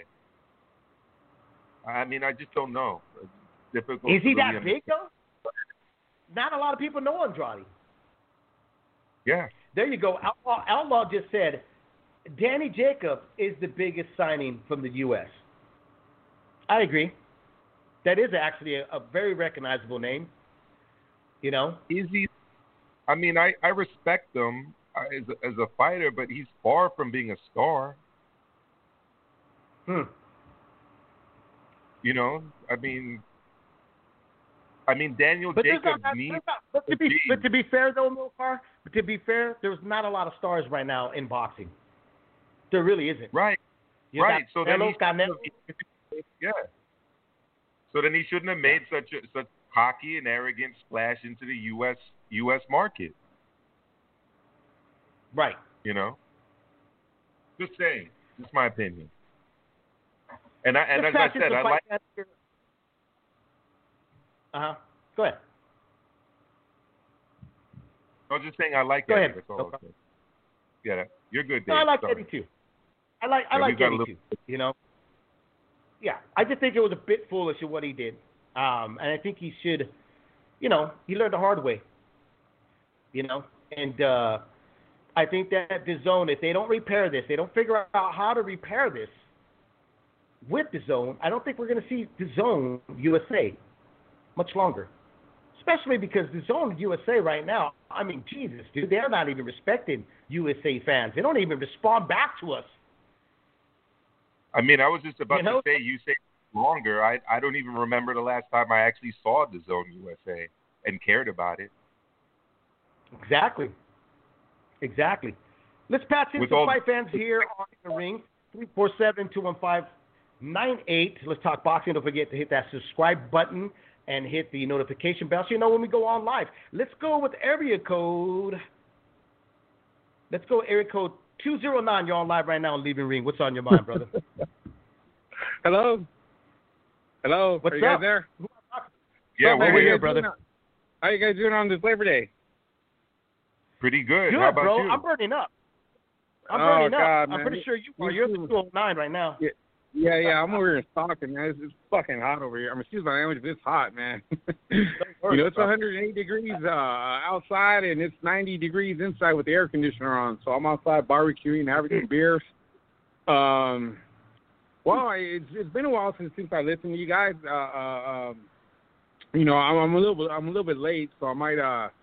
I mean, I just don't know. It's difficult. Is he to really that big though? Not a lot of people know Andrade. Yeah. There you go. Outlaw just said Danny Jacobs is the biggest signing from the U.S. I agree. That is actually a very recognizable name. You know? Is he? I mean, I respect him as a fighter, but he's far from being a star. You know? I mean, Daniel Jacobs needs. But to be fair, though, Milcar, there's not a lot of stars right now in boxing. There really isn't. Right. Right. So then yeah. So then he shouldn't have made such cocky and arrogant splash into the U.S. market. Right. You know. Just saying. Just my opinion. And as I said, I like. Go ahead. I was just saying I like Go Eddie. ahead. That's all I'm saying. Yeah, you're good, Dave. No, I like Sorry. Eddie too. I like Eddie too. You know. Yeah, I just think it was a bit foolish of what he did, and I think he should. You know, he learned the hard way. You know, and I think that DAZN, if they don't repair this, they don't figure out how to repair this with DAZN, I don't think we're going to see DAZN USA much longer. Especially because DAZN USA right now, I mean, Jesus, dude, they're not even respecting USA fans. They don't even respond back to us. I mean, I was just about to say, you say longer. I don't even remember the last time I actually saw DAZN USA and cared about it. Exactly. Let's patch in some fight fans here on the ring. 347-215-98. Let's talk boxing. Don't forget to hit that subscribe button and hit the notification bell so you know when we go on live. Let's go with area code. Area code 209. You're on live right now on Leaving Ring. What's on your mind, brother? Hello. What's Are you up? guys there? Yeah, we're here, brother. How you guys doing on this Labor Day? Pretty good. Good, How about bro. you? I'm burning up. God, I'm man. pretty sure you are. You're at the 209 right now. Yeah. I'm over here in Stockton, man. It's fucking hot over here. I mean, excuse my language, but it's hot, man. It's 108 degrees outside, and it's 90 degrees inside with the air conditioner on. So I'm outside barbecuing, having some beers. Well, it's been a while since I listened to you guys. I'm a little bit late, so we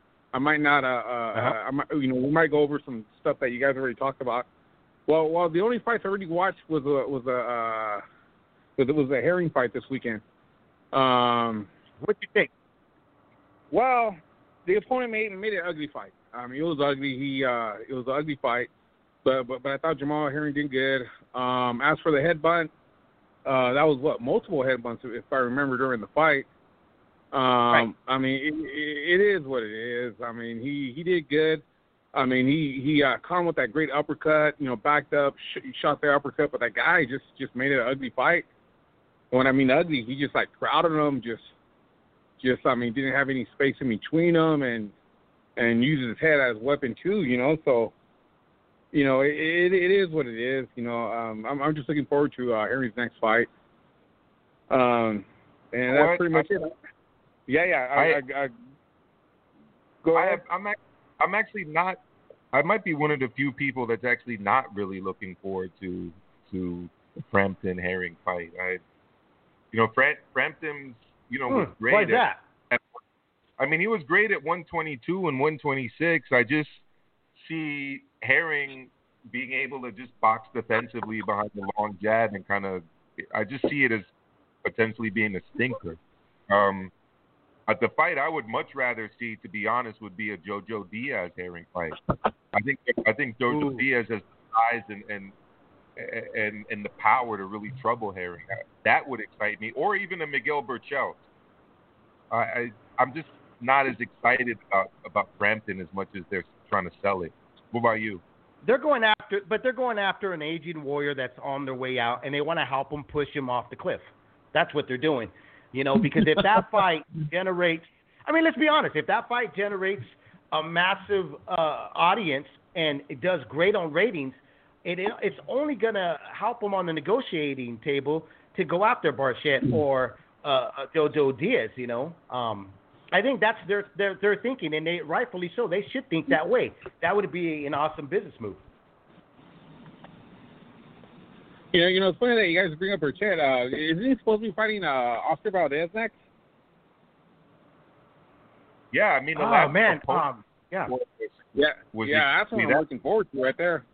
might go over some stuff that you guys already talked about. Well, the only fights I already watched was a herring fight this weekend. What you think? Well, the opponent made an ugly fight. I mean, it was ugly. It was an ugly fight, but I thought Jamal Herring did good. As for the headbutt, that was multiple headbutts if I remember during the fight. Right. I mean, it is what it is. I mean, he did good. I mean, he caught him with that great uppercut. Backed up, shot the uppercut, but that guy just made it an ugly fight. And when I mean ugly, he just crowded him. Didn't have any space in between them, and uses his head as a weapon too. So. It is what it is. I'm just looking forward to Harry's next fight. And that's pretty much it. Yeah. Go ahead. I'm actually not. I might be one of the few people that's actually not really looking forward to the Frampton Herring fight. Frampton's was great. Why that? I mean, he was great at 122 and 126. I just see Herring being able to just box defensively behind the long jab and I just see it as potentially being a stinker. At the fight I would much rather see, to be honest, would be a Jojo Diaz Herring fight. I think Jojo Diaz has the size and the power to really trouble Herring. That would excite me, or even a Miguel Burchell. I'm just not as excited about Frampton as much as they're trying to sell it. What about you? They're going after after an aging warrior that's on their way out, and they want to help him push him off the cliff. That's what they're doing, because if that fight generates, let's be honest, if that fight generates a massive audience and it does great on ratings, it's only going to help them on the negotiating table to go after Barchett or Jojo Diaz, I think that's their thinking, and they rightfully so. They should think that way. That would be an awesome business move. It's funny that you guys bring up Barchett. Isn't he supposed to be fighting Oscar Valdez next? Yeah, the last man, that's what I'm looking forward to right there.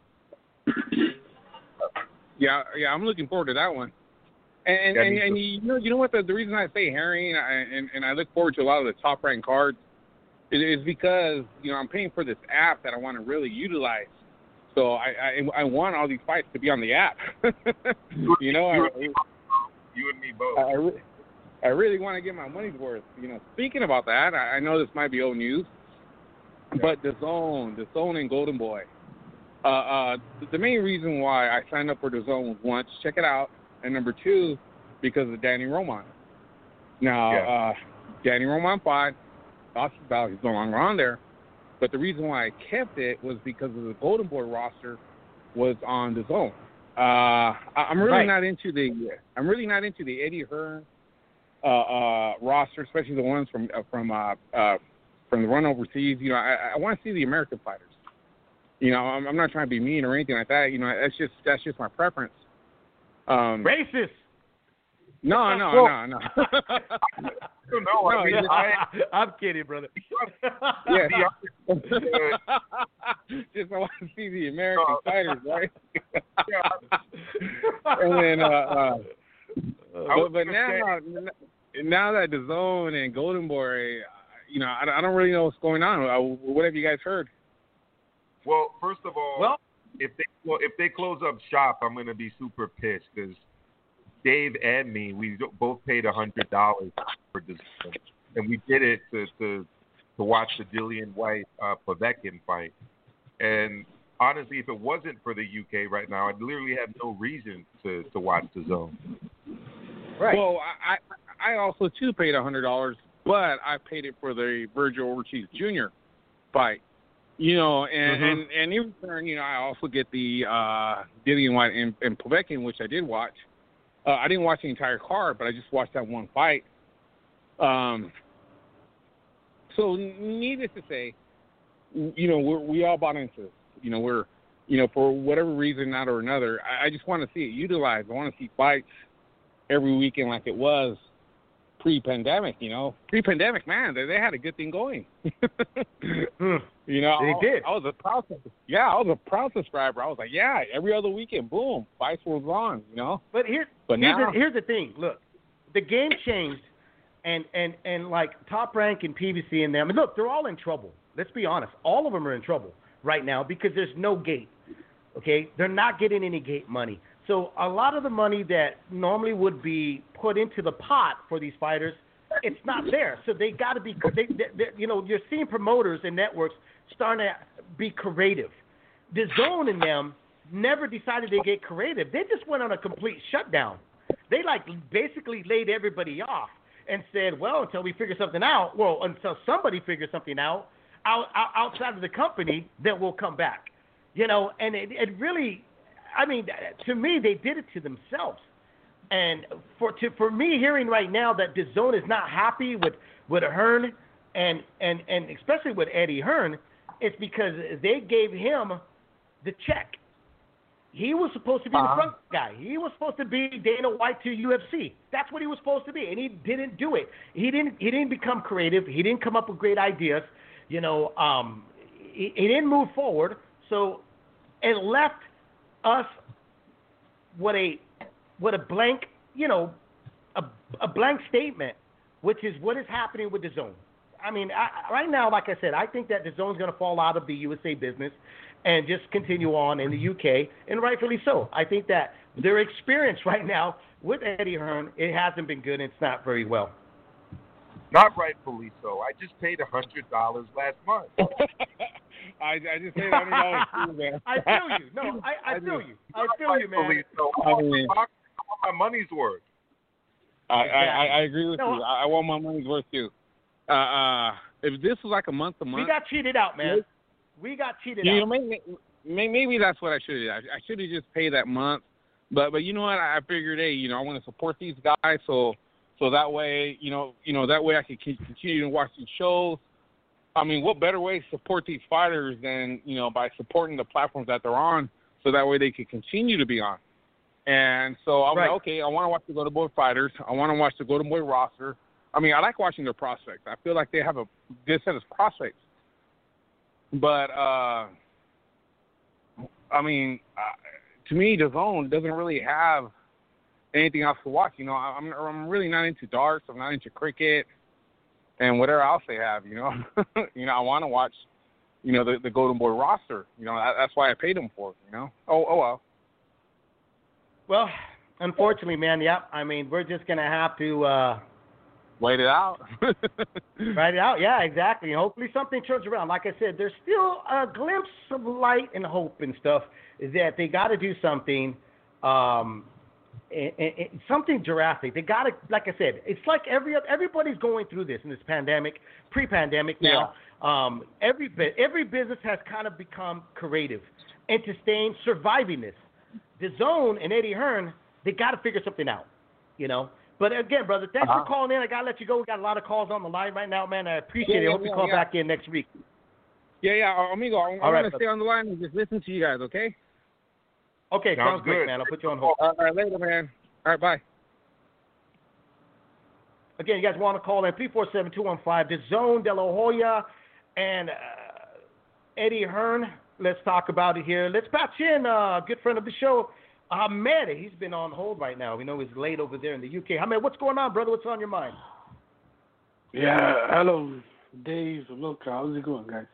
yeah, I'm looking forward to that one. And you know what? The reason I say Herring and I look forward to a lot of the top ranked cards is because I'm paying for this app that I want to really utilize. So I want all these fights to be on the app. You and me both. I really want to get my money's worth. Speaking about that, I know this might be old news, but the Zone and Golden Boy. The main reason why I signed up for the Zone was, one, check it out, and number two, because of Danny Roman. Now, Danny Roman fought Oscar Valdez. He's no longer on there, but the reason why I kept it was because of the Golden Boy roster was on the Zone. I'm really not into the Eddie Hearn roster, especially the ones from the run overseas. I want to see the American fighters. I'm not trying to be mean or anything like that. That's just my preference. Racist. No. No, I'm kidding, brother. Just I want to see the American fighters, right? And then, but now that the Zone and Golden Boy, I don't really know what's going on. What have you guys heard? Well, first of all, if they close up shop, I'm going to be super pissed because Dave and me, we both paid $100 for this, and we did it to watch the Dillian White Povetkin fight. And honestly, if it wasn't for the UK right now, I'd literally have no reason to watch the Zone. Right. Well, I also too paid $100, but I paid it for the Virgil Ortiz Jr. fight. And in return, I also get the Dillian White and Povetkin, which I did watch. I didn't watch the entire card, but I just watched that one fight. So needless to say, we all bought into this. We're, for whatever reason, not or another, I just want to see it utilized. I want to see fights every weekend like it was pre-pandemic. Pre-pandemic, man, they had a good thing going. They did. I was a proud subscriber. I was like, every other weekend, boom, fights was on. But here's the thing. Look, the game changed, and like Top Rank and PBC and them. Look, they're all in trouble. Let's be honest. All of them are in trouble right now because there's no gate. Okay, they're not getting any gate money. So a lot of the money that normally would be put into the pot for these fighters, it's not there. So they got to be, you're seeing promoters and networks starting to be creative. The Zone and them never decided to get creative. They just went on a complete shutdown. They basically laid everybody off and said, well, until we figure something out, until somebody figures something out outside of the company, then we'll come back. And it really, to me, they did it to themselves. And for me, hearing right now that the Zone is not happy with Hearn and especially with Eddie Hearn, it's because they gave him the check. He was supposed to be the front guy. He was supposed to be Dana White to UFC. That's what he was supposed to be, and he didn't do it. He didn't become creative. He didn't come up with great ideas. He didn't move forward. So it left us what a blank, a blank statement, which is what is happening with the Zone. Right now, like I said, I think that the Zone's going to fall out of the USA business and just continue on in the UK, and rightfully so. I think that their experience right now with Eddie Hearn, it hasn't been good, and it's not very well. Not rightfully so. I just paid $100 last month. I just paid $100 too, man. I feel you. No, I feel you. I feel you, man. So I want my money's worth. I agree with you. I want my money's worth too. If this was like a month to month, we got cheated out, man. We got cheated out. Maybe that's what I should have done. I should have just paid that month. But you know what? I figured, hey, I want to support these guys, so that way, that way I can continue to watch these shows. I mean, what better way to support these fighters than by supporting the platforms that they're on, so that way they can continue to be on. And so I'm like, okay, I want to watch the Golden Boy fighters. I want to watch the Golden Boy roster. I mean, I like watching their prospects. I feel like they have a good set of prospects. But, I mean, to me, DAZN doesn't really have anything else to watch. I'm really not into darts. I'm not into cricket and whatever else they have, I want to watch, the Golden Boy roster. That's why I paid them for it, Oh, well. Well, unfortunately, man, yeah. I mean, we're just going to have to wait it out. Write it out, yeah, exactly. And hopefully something turns around. Like I said, there's still a glimpse of light and hope and stuff, is that they got to do something, something drastic. They got to, like I said, it's like everybody's going through this in this pandemic, pre-pandemic now. Yeah. Every business has kind of become creative and surviving this. DAZN and Eddie Hearn, they got to figure something out, But again, brother, thanks for calling in. I got to let you go. We got a lot of calls on the line right now, man. I appreciate it. Hope you call back in next week. Yeah, amigo. I'm going to stay on the line and just listen to you guys, okay? Okay, sounds great, man. I'll put you on hold. All right, later, man. All right, bye. Again, you guys want to call in 347-215, DAZN, De La Hoya, and Eddie Hearn. Let's talk about it here. Let's patch in a good friend of the show, Ahmed. He's been on hold right now. We know he's late over there in the UK. Ahmed, what's going on, brother? What's on your mind? Yeah, hello, Dave, Milka. How's it going, guys?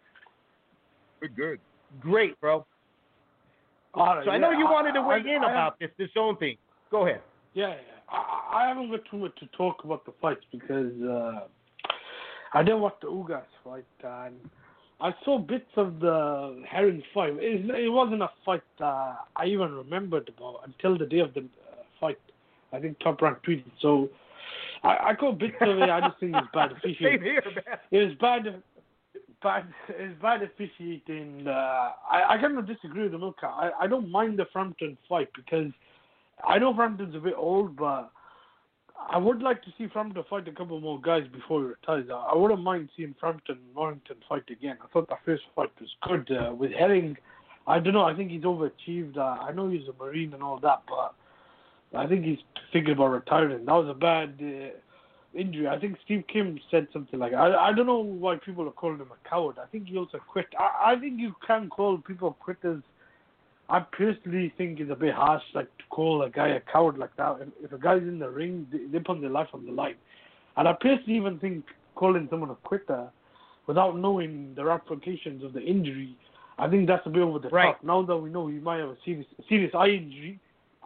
Good. Great, bro. Right, so I know you wanted to weigh in about this own thing. Go ahead. Yeah. I haven't got too much to talk about the fights because I didn't watch the Ugas fight, and I saw bits of the Herring fight. It wasn't a fight I even remembered about until the day of the fight. I think Top Rank tweeted. So I caught bits of it. I just think it's bad officiating. Same here, man. It was bad officiating. I kind of disagree with the Milka. I don't mind the Frampton fight because I know Frampton's a bit old, but I would like to see Frampton fight a couple more guys before he retires. I wouldn't mind seeing Frampton and Warrington fight again. I thought the first fight was good. With Herring, I don't know. I think he's overachieved. I know he's a Marine and all that, but I think he's thinking about retiring. That was a bad injury. I think Steve Kim said something like, I don't know why people are calling him a coward. I think he also quit. I think you can call people quitters. I personally think it's a bit harsh, like to call a guy a coward like that. If a guy's in the ring, they put their life on the line. And I personally even think calling someone a quitter without knowing the ramifications of the injury, I think that's a bit over the top. Now that we know he might have a serious eye injury,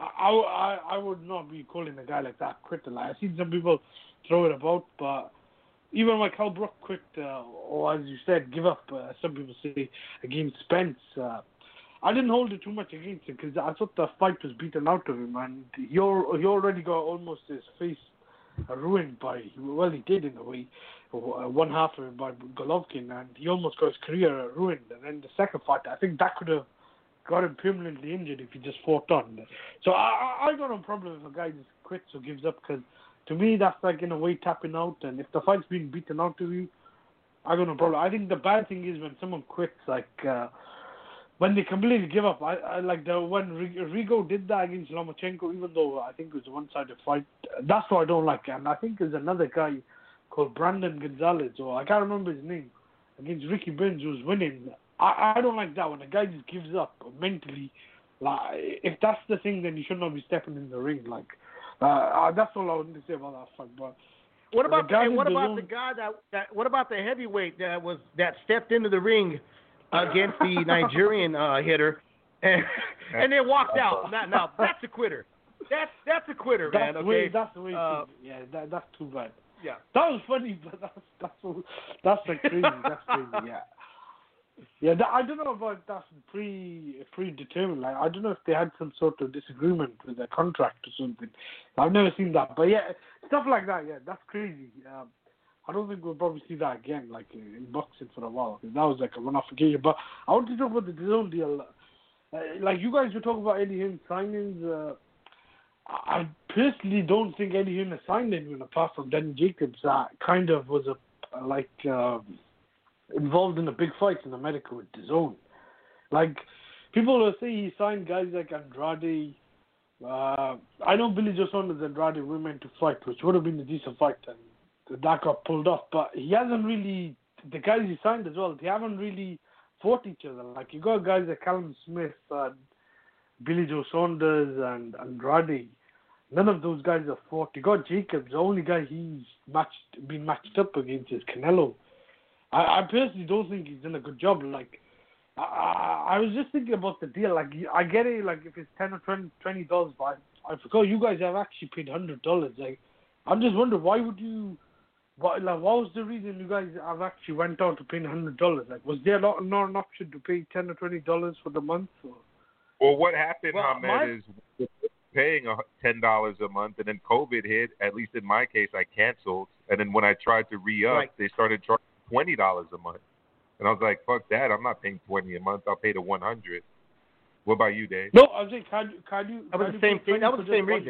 I would not be calling a guy like that a quitter. Like, I've seen some people throw it about, but even like Cal Brook quit, or as you said, give up, some people say, against Spence. I didn't hold it too much against him because I thought the fight was beaten out of him, and he already got almost his face ruined by, well, he did in a way, one half of it by Golovkin, and he almost got his career ruined. And then the second fight, I think that could have got him permanently injured if he just fought on. So I got no problem if a guy just quits or gives up, because to me that's like in a way tapping out, and if the fight's being beaten out of you, I got no problem. I think the bad thing is when someone quits, like when they completely give up. I like when Rigo did that against Lomachenko, even though I think it was a one-sided fight. That's what I don't like. And I think there's another guy called Brandon Gonzalez, or I can't remember his name, against Ricky Burns, who was winning. I don't like that when a guy just gives up mentally. Like, if that's the thing, then you should not be stepping in the ring. Like, that's all I wanted to say about that fight. But what about the heavyweight that stepped into the ring against the Nigerian hitter and then walked out? Now that's a quitter. That's a quitter, man. Okay, that's the way. That's too bad. Yeah. That was funny, but that's like crazy. That's crazy. Yeah. Yeah, I don't know about that predetermined. Like, I don't know if they had some sort of disagreement with their contract or something. I've never seen that, but yeah, stuff like that. Yeah, that's crazy. I don't think we'll probably see that again, like in boxing for a while. Cause that was like a one-off occasion. But I want to talk about the DAZN deal. Like you guys were talking about Eddie Hearn signings. I personally don't think Eddie Hearn has signed anyone apart from Danny Jacobs. That kind of was involved in a big fight in America with DAZN. Like, people will say he signed guys like Andrade. I know Billy Joe Saunders and Andrade were meant to fight, which would have been a decent fight, and that got pulled off. But he hasn't really, the guys he signed as well, they haven't really fought each other. Like, you got guys like Callum Smith and Billy Joe Saunders and Andrade. None of those guys have fought. You got Jacobs. The only guy he's been matched up against is Canelo. I personally don't think he's done a good job. Like, I was just thinking about the deal. Like, I get it. Like, if it's $10 or $20, but I forgot you guys have actually paid $100. Like, I'm just wondering why would you? What was the reason you guys have actually went out to pay $100? Like, was there not an option to pay $10 or $20 for the month? Or? Well, what happened, Ahmed, is paying $10 a month, and then COVID hit. At least in my case, I canceled, and then when I tried to re-up, they started charging $20 a month, and I was like, "Fuck that! I'm not paying $20 a month. I'll pay the $100." What about you, Dave? No, I was saying, can you? That was the same thing. That was the same reason.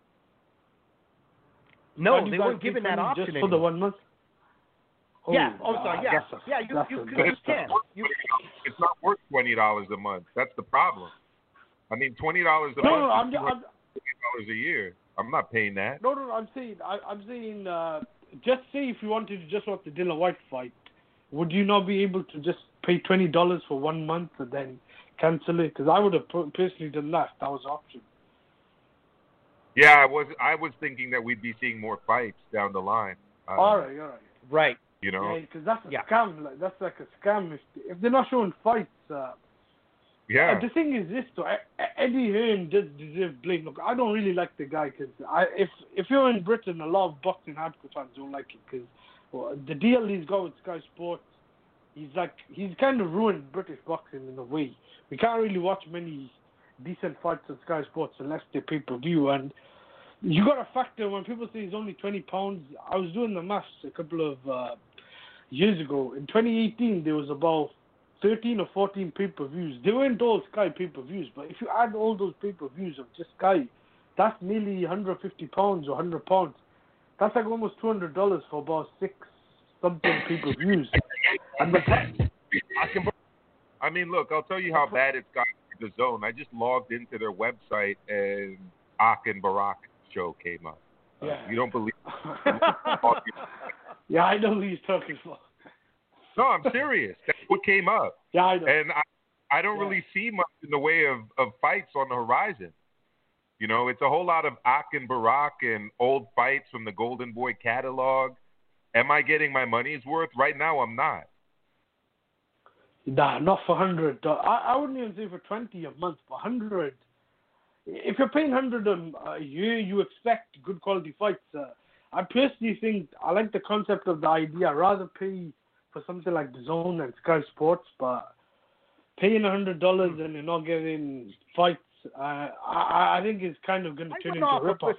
No, they weren't given that option just for the 1 month. Oh, yeah. Oh, sorry. Yeah. Yeah. You can. It's not worth $20 a month. That's the problem. I mean, $20 a month. $20 a year. I'm not paying that. No. I'm saying. Just say if you wanted to just watch the Dillian Whyte fight, would you not be able to just pay $20 for 1 month and then cancel it? Because I would have personally done that. That was an option. Yeah, I was thinking that we'd be seeing more fights down the line. All right. Right. You know? Yeah, because that's a scam. Like, that's like a scam. If they're not showing fights. Yeah. The thing is this, though. Eddie Hearn does deserve blame. Look, I don't really like the guy because if you're in Britain, a lot of boxing hardcore fans don't like it because the deal he's got with Sky Sports, he's kind of ruined British boxing in a way. We can't really watch many decent fights on Sky Sports unless they pay-per-view. And you got to factor when people say he's only £20. I was doing the maths a couple of years ago. In 2018, there was about 13 or 14 pay-per-views. They weren't all Sky pay-per-views, but if you add all those pay-per-views of just Sky, that's nearly £150 or £100. That's like almost $200 for about 6-something pay-per-views. And I mean, look, I'll tell you how bad it's got for DAZN. I just logged into their website and Ak and Barak show came up. Yeah. You don't believe? Yeah, I know who he's talking about. No, I'm serious. That's what came up. Yeah, I know. And I don't really see much in the way of fights on the horizon. You know, it's a whole lot of Ak and Barak and old fights from the Golden Boy catalog. Am I getting my money's worth? Right now, I'm not. Nah, not for $100. I wouldn't even say for $20 a month. For $100, if you're paying $100 a year, you expect good quality fights. I personally think I like the concept of the idea. I'd rather pay for something like DAZN and Sky Sports, but paying $100 and you're not getting fights, I think it's kind of going to turn into a rip-off.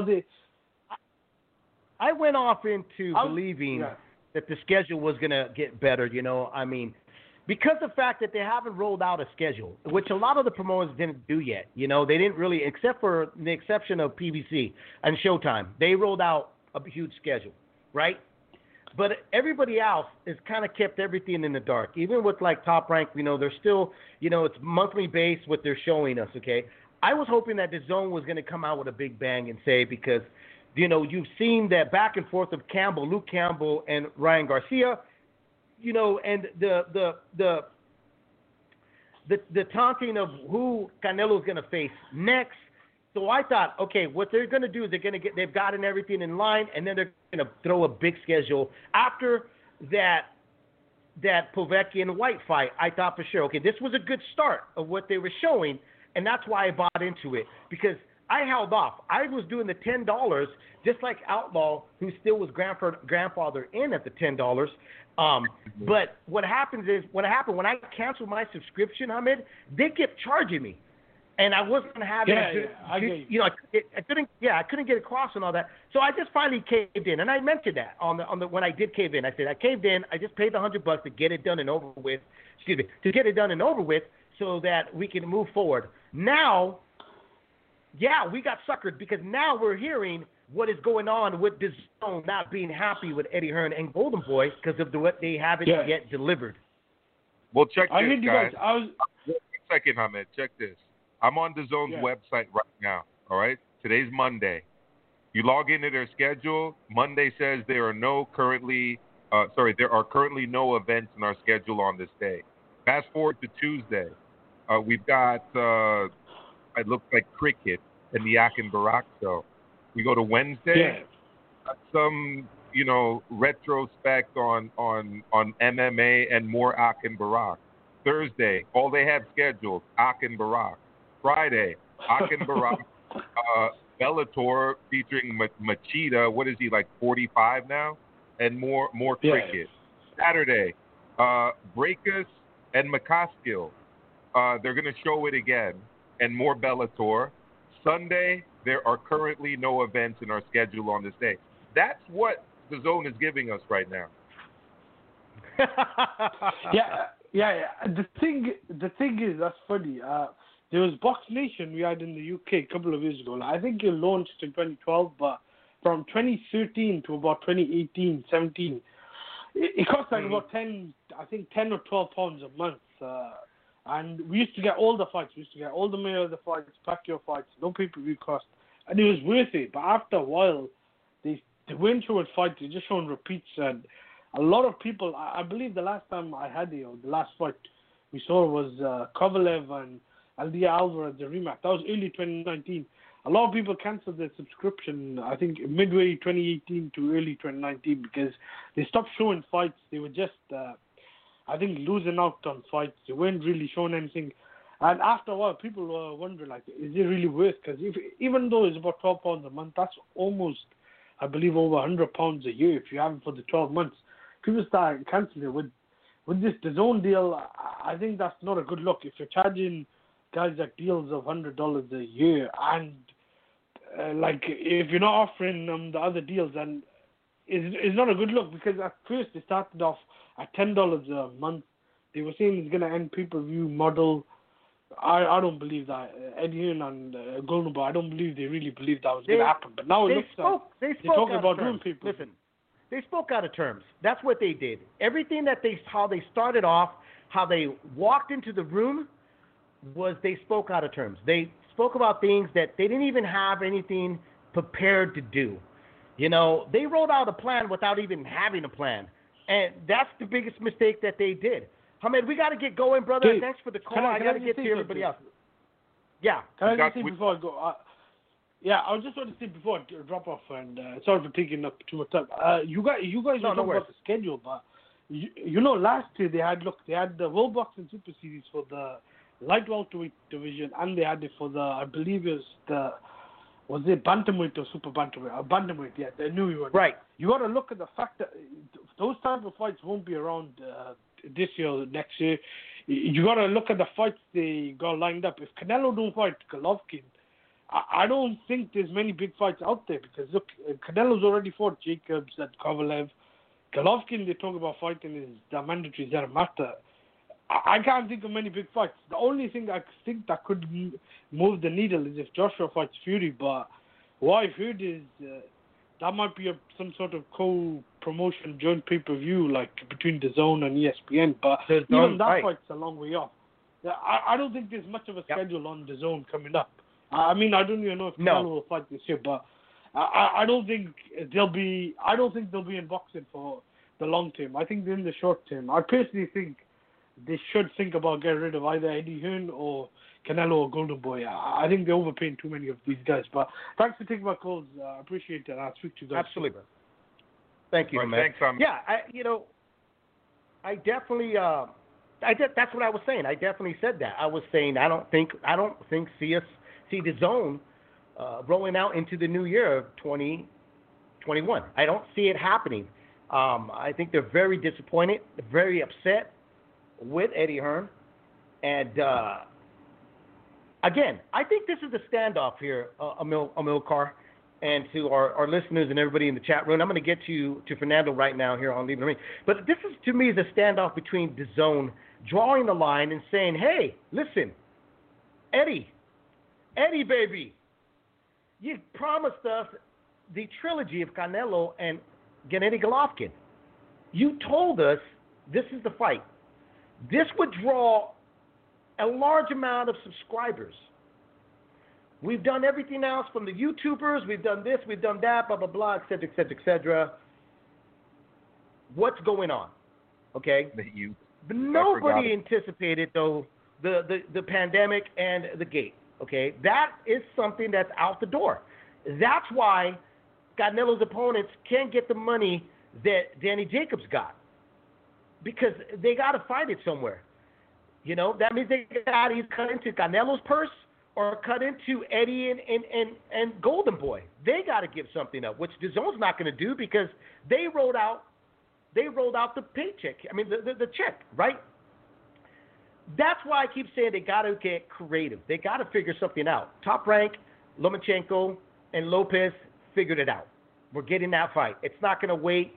I went off into believing that the schedule was going to get better, you know. I mean, because of the fact that they haven't rolled out a schedule, which a lot of the promoters didn't do yet. You know, they didn't really, except for the exception of PBC and Showtime. They rolled out a huge schedule, right? But everybody else has kind of kept everything in the dark. Even with, like, Top Rank, you know, they're still, you know, it's monthly based what they're showing us, okay? I was hoping that DAZN was going to come out with a big bang and say, because, you know, you've seen that back and forth of Luke Campbell and Ryan Garcia, you know, and the taunting of who Canelo's going to face next. So I thought, okay, what they're going to do is they've gotten everything in line, and then they're going to throw a big schedule after that Povetkin White fight. I thought for sure, okay, this was a good start of what they were showing, and that's why I bought into it, because I held off. I was doing the $10, just like Outlaw, who still was grandfather in at the $10. But what happens is, when I canceled my subscription, Ahmed, they kept charging me, and I wasn't having, I couldn't get across and all that. So I just finally caved in, and I mentioned that when I did cave in. I said I caved in. I just paid the $100 to get it done and over with. To get it done and over with, so that we can move forward. Now, we got suckered because now we're hearing what is going on with DAZN not being happy with Eddie Hearn and Golden Boy because of what they haven't yet delivered. Well, check this, guys. One second, Ahmed. Check this. I'm on DAZN's website right now. All right. Today's Monday. You log into their schedule. Monday says there are currently no events in our schedule on this day. Fast forward to Tuesday. We've got it looks like cricket and the Akin Barak show. We go to Wednesday. Some retrospect on MMA and more Akin Barak. Thursday, all they have scheduled Akin Barak. Friday, Akin Barak. Bellator featuring Machida. What is he, like 45 now? And more cricket. Saturday, Breakus and McCaskill. They're going to show it again, and more Bellator. Sunday, there are currently no events in our schedule on this day. That's what DAZN is giving us right now. Yeah. The thing is, that's funny. There was Box Nation we had in the UK a couple of years ago. I think it launched in 2012, but from 2013 to about 2018, 17, it cost like about 10 or 12 pounds a month. And we used to get all the fights. We used to get all the Mayweather fights, Pacquiao fights, no pay-per-view cost. And it was worth it. But after a while, they weren't showing fights. They just showing repeats. And a lot of people, I believe the last time I had the last fight we saw was Kovalev and Aldia Alvarez, the rematch. That was early 2019. A lot of people canceled their subscription, I think, midway 2018 to early 2019 because they stopped showing fights. They were just, losing out on fights. They weren't really showing anything. And after a while, people were wondering, like, is it really worth? Because even though it's about £12 a month, that's almost, I believe, over £100 a year if you have it for the 12 months. People start cancelling it. With this DAZN deal, I think that's not a good look. If you're charging guys like deals of $100 a year and if you're not offering them the other deals, then it's not a good look because at first they started off at $10 a month. They were saying it's going to end pay-per-view model. I don't believe that. Eddie Hearn and Golden Boy, I don't believe they really believed that was going to happen. But now it looks like they're talking about doing pay-per-view. Listen, they spoke out of terms. That's what they did. Everything how they started off, how they walked into the room, was they spoke out of terms. They spoke about things that they didn't even have anything prepared to do. They wrote out a plan without even having a plan. And that's the biggest mistake that they did. Hamed, we got to get going, brother. Dude, thanks for the call. I got to get to everybody else. Yeah. Can I just say before I go? I was just going to say before I drop off, and sorry for taking up too much time. You guys were talking about the schedule, but last year they had the World Boxing Super Series for the light welterweight division, and they had it for was it bantamweight or super bantamweight? Bantamweight, yeah, the new one. Right. You got to look at the fact that those type of fights won't be around this year or next year. You got to look at the fights they got lined up. If Canelo don't fight Golovkin, I don't think there's many big fights out there because look, Canelo's already fought Jacobs and Kovalev. Golovkin, they talk about fighting is the mandatory Zaramata. I can't think of many big fights. The only thing I think that could move the needle is if Joshua fights Fury. But what I've heard is that might be some sort of co-promotion joint pay-per-view like between DAZN and ESPN. But even that fight's a long way off. I don't think there's much of a schedule on DAZN coming up. I mean, I don't even know if Canelo will fight this year, but I don't think they'll be in boxing for the long term. I think they're in the short term. I personally think they should think about getting rid of either Eddie Hearn or Canelo or Golden Boy. I think they're overpaying too many of these guys. But thanks for taking my calls. I appreciate it. I'll speak to you guys. Absolutely. Thank you, man. Thanks, yeah, I definitely. That's what I was saying. I definitely said that. I was saying I don't think DAZN rolling out into the new year of 2021. I don't see it happening. I think they're very disappointed, very upset with Eddie Hearn. And, again, I think this is a standoff here, Amilcar, and to our listeners and everybody in the chat room. I'm going to get to Fernando right now here on Leaving the Ring. But this is, to me, the standoff between DAZN drawing the line and saying, hey, listen, Eddie, baby, you promised us the trilogy of Canelo and Gennady Golovkin. You told us this is the fight. This would draw a large amount of subscribers. We've done everything else from the YouTubers. We've done this, we've done that, blah, blah, blah, et cetera, et cetera, et cetera. What's going on? Okay? But nobody anticipated, though, the pandemic and the gate. Okay? That is something that's out the door. That's why Canelo's opponents can't get the money that Danny Jacobs got, because they got to find it somewhere. You know, that means they got to either cut into Canelo's purse or cut into Eddie and Golden Boy. They got to give something up, which DAZN's not going to do because they rolled out the paycheck. I mean, the check, right? That's why I keep saying they got to get creative. They got to figure something out. Top Rank, Lomachenko, and Lopez figured it out. We're getting that fight. It's not going to wait,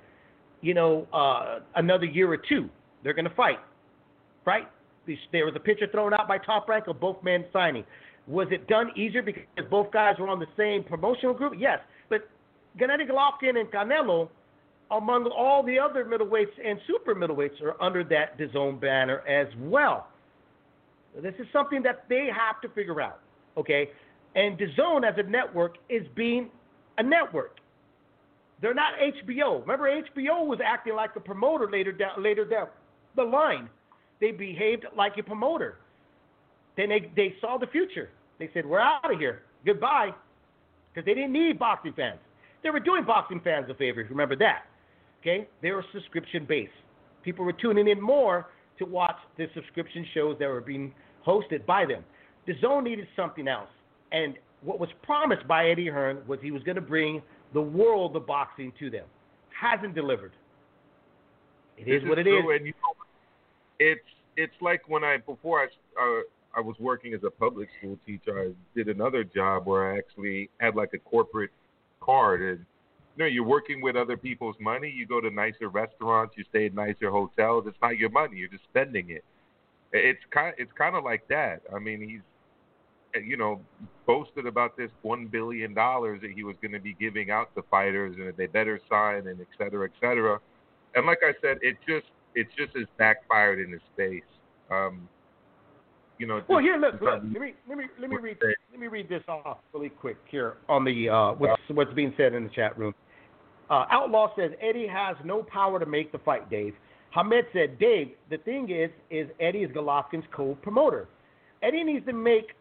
another year or two. They're going to fight, right? There was a picture thrown out by Top Rank of both men signing. Was it done easier because both guys were on the same promotional group? Yes. But Gennady Golovkin and Canelo, among all the other middleweights and super middleweights, are under that DAZN banner as well. This is something that they have to figure out, okay? And DAZN as a network is being a network. They're not HBO. Remember, HBO was acting like a promoter later down the line. They behaved like a promoter. Then they saw the future. They said, we're out of here. Goodbye. Because they didn't need boxing fans. They were doing boxing fans a favor. Remember that. Okay? They were subscription-based. People were tuning in more to watch the subscription shows that were being hosted by them. DAZN needed something else. And what was promised by Eddie Hearn was he was going to bring the world of boxing to them. Hasn't delivered. It is what it is. And it's like when I was working as a public school teacher, I did another job where I actually had like a corporate card. And you're working with other people's money. You go to nicer restaurants, you stay at nicer hotels. It's not your money. You're just spending it. It's kind of like that. I mean, he's boasted about this $1 billion that he was going to be giving out to fighters and that they better sign and et cetera, et cetera. And like I said, it just has backfired in his face. Well, here, look. Let me read this off really quick here on the what's being said in the chat room. Outlaw says Eddie has no power to make the fight. Dave Hamed said, Dave, the thing is Eddie is Golovkin's co-promoter. Eddie needs to make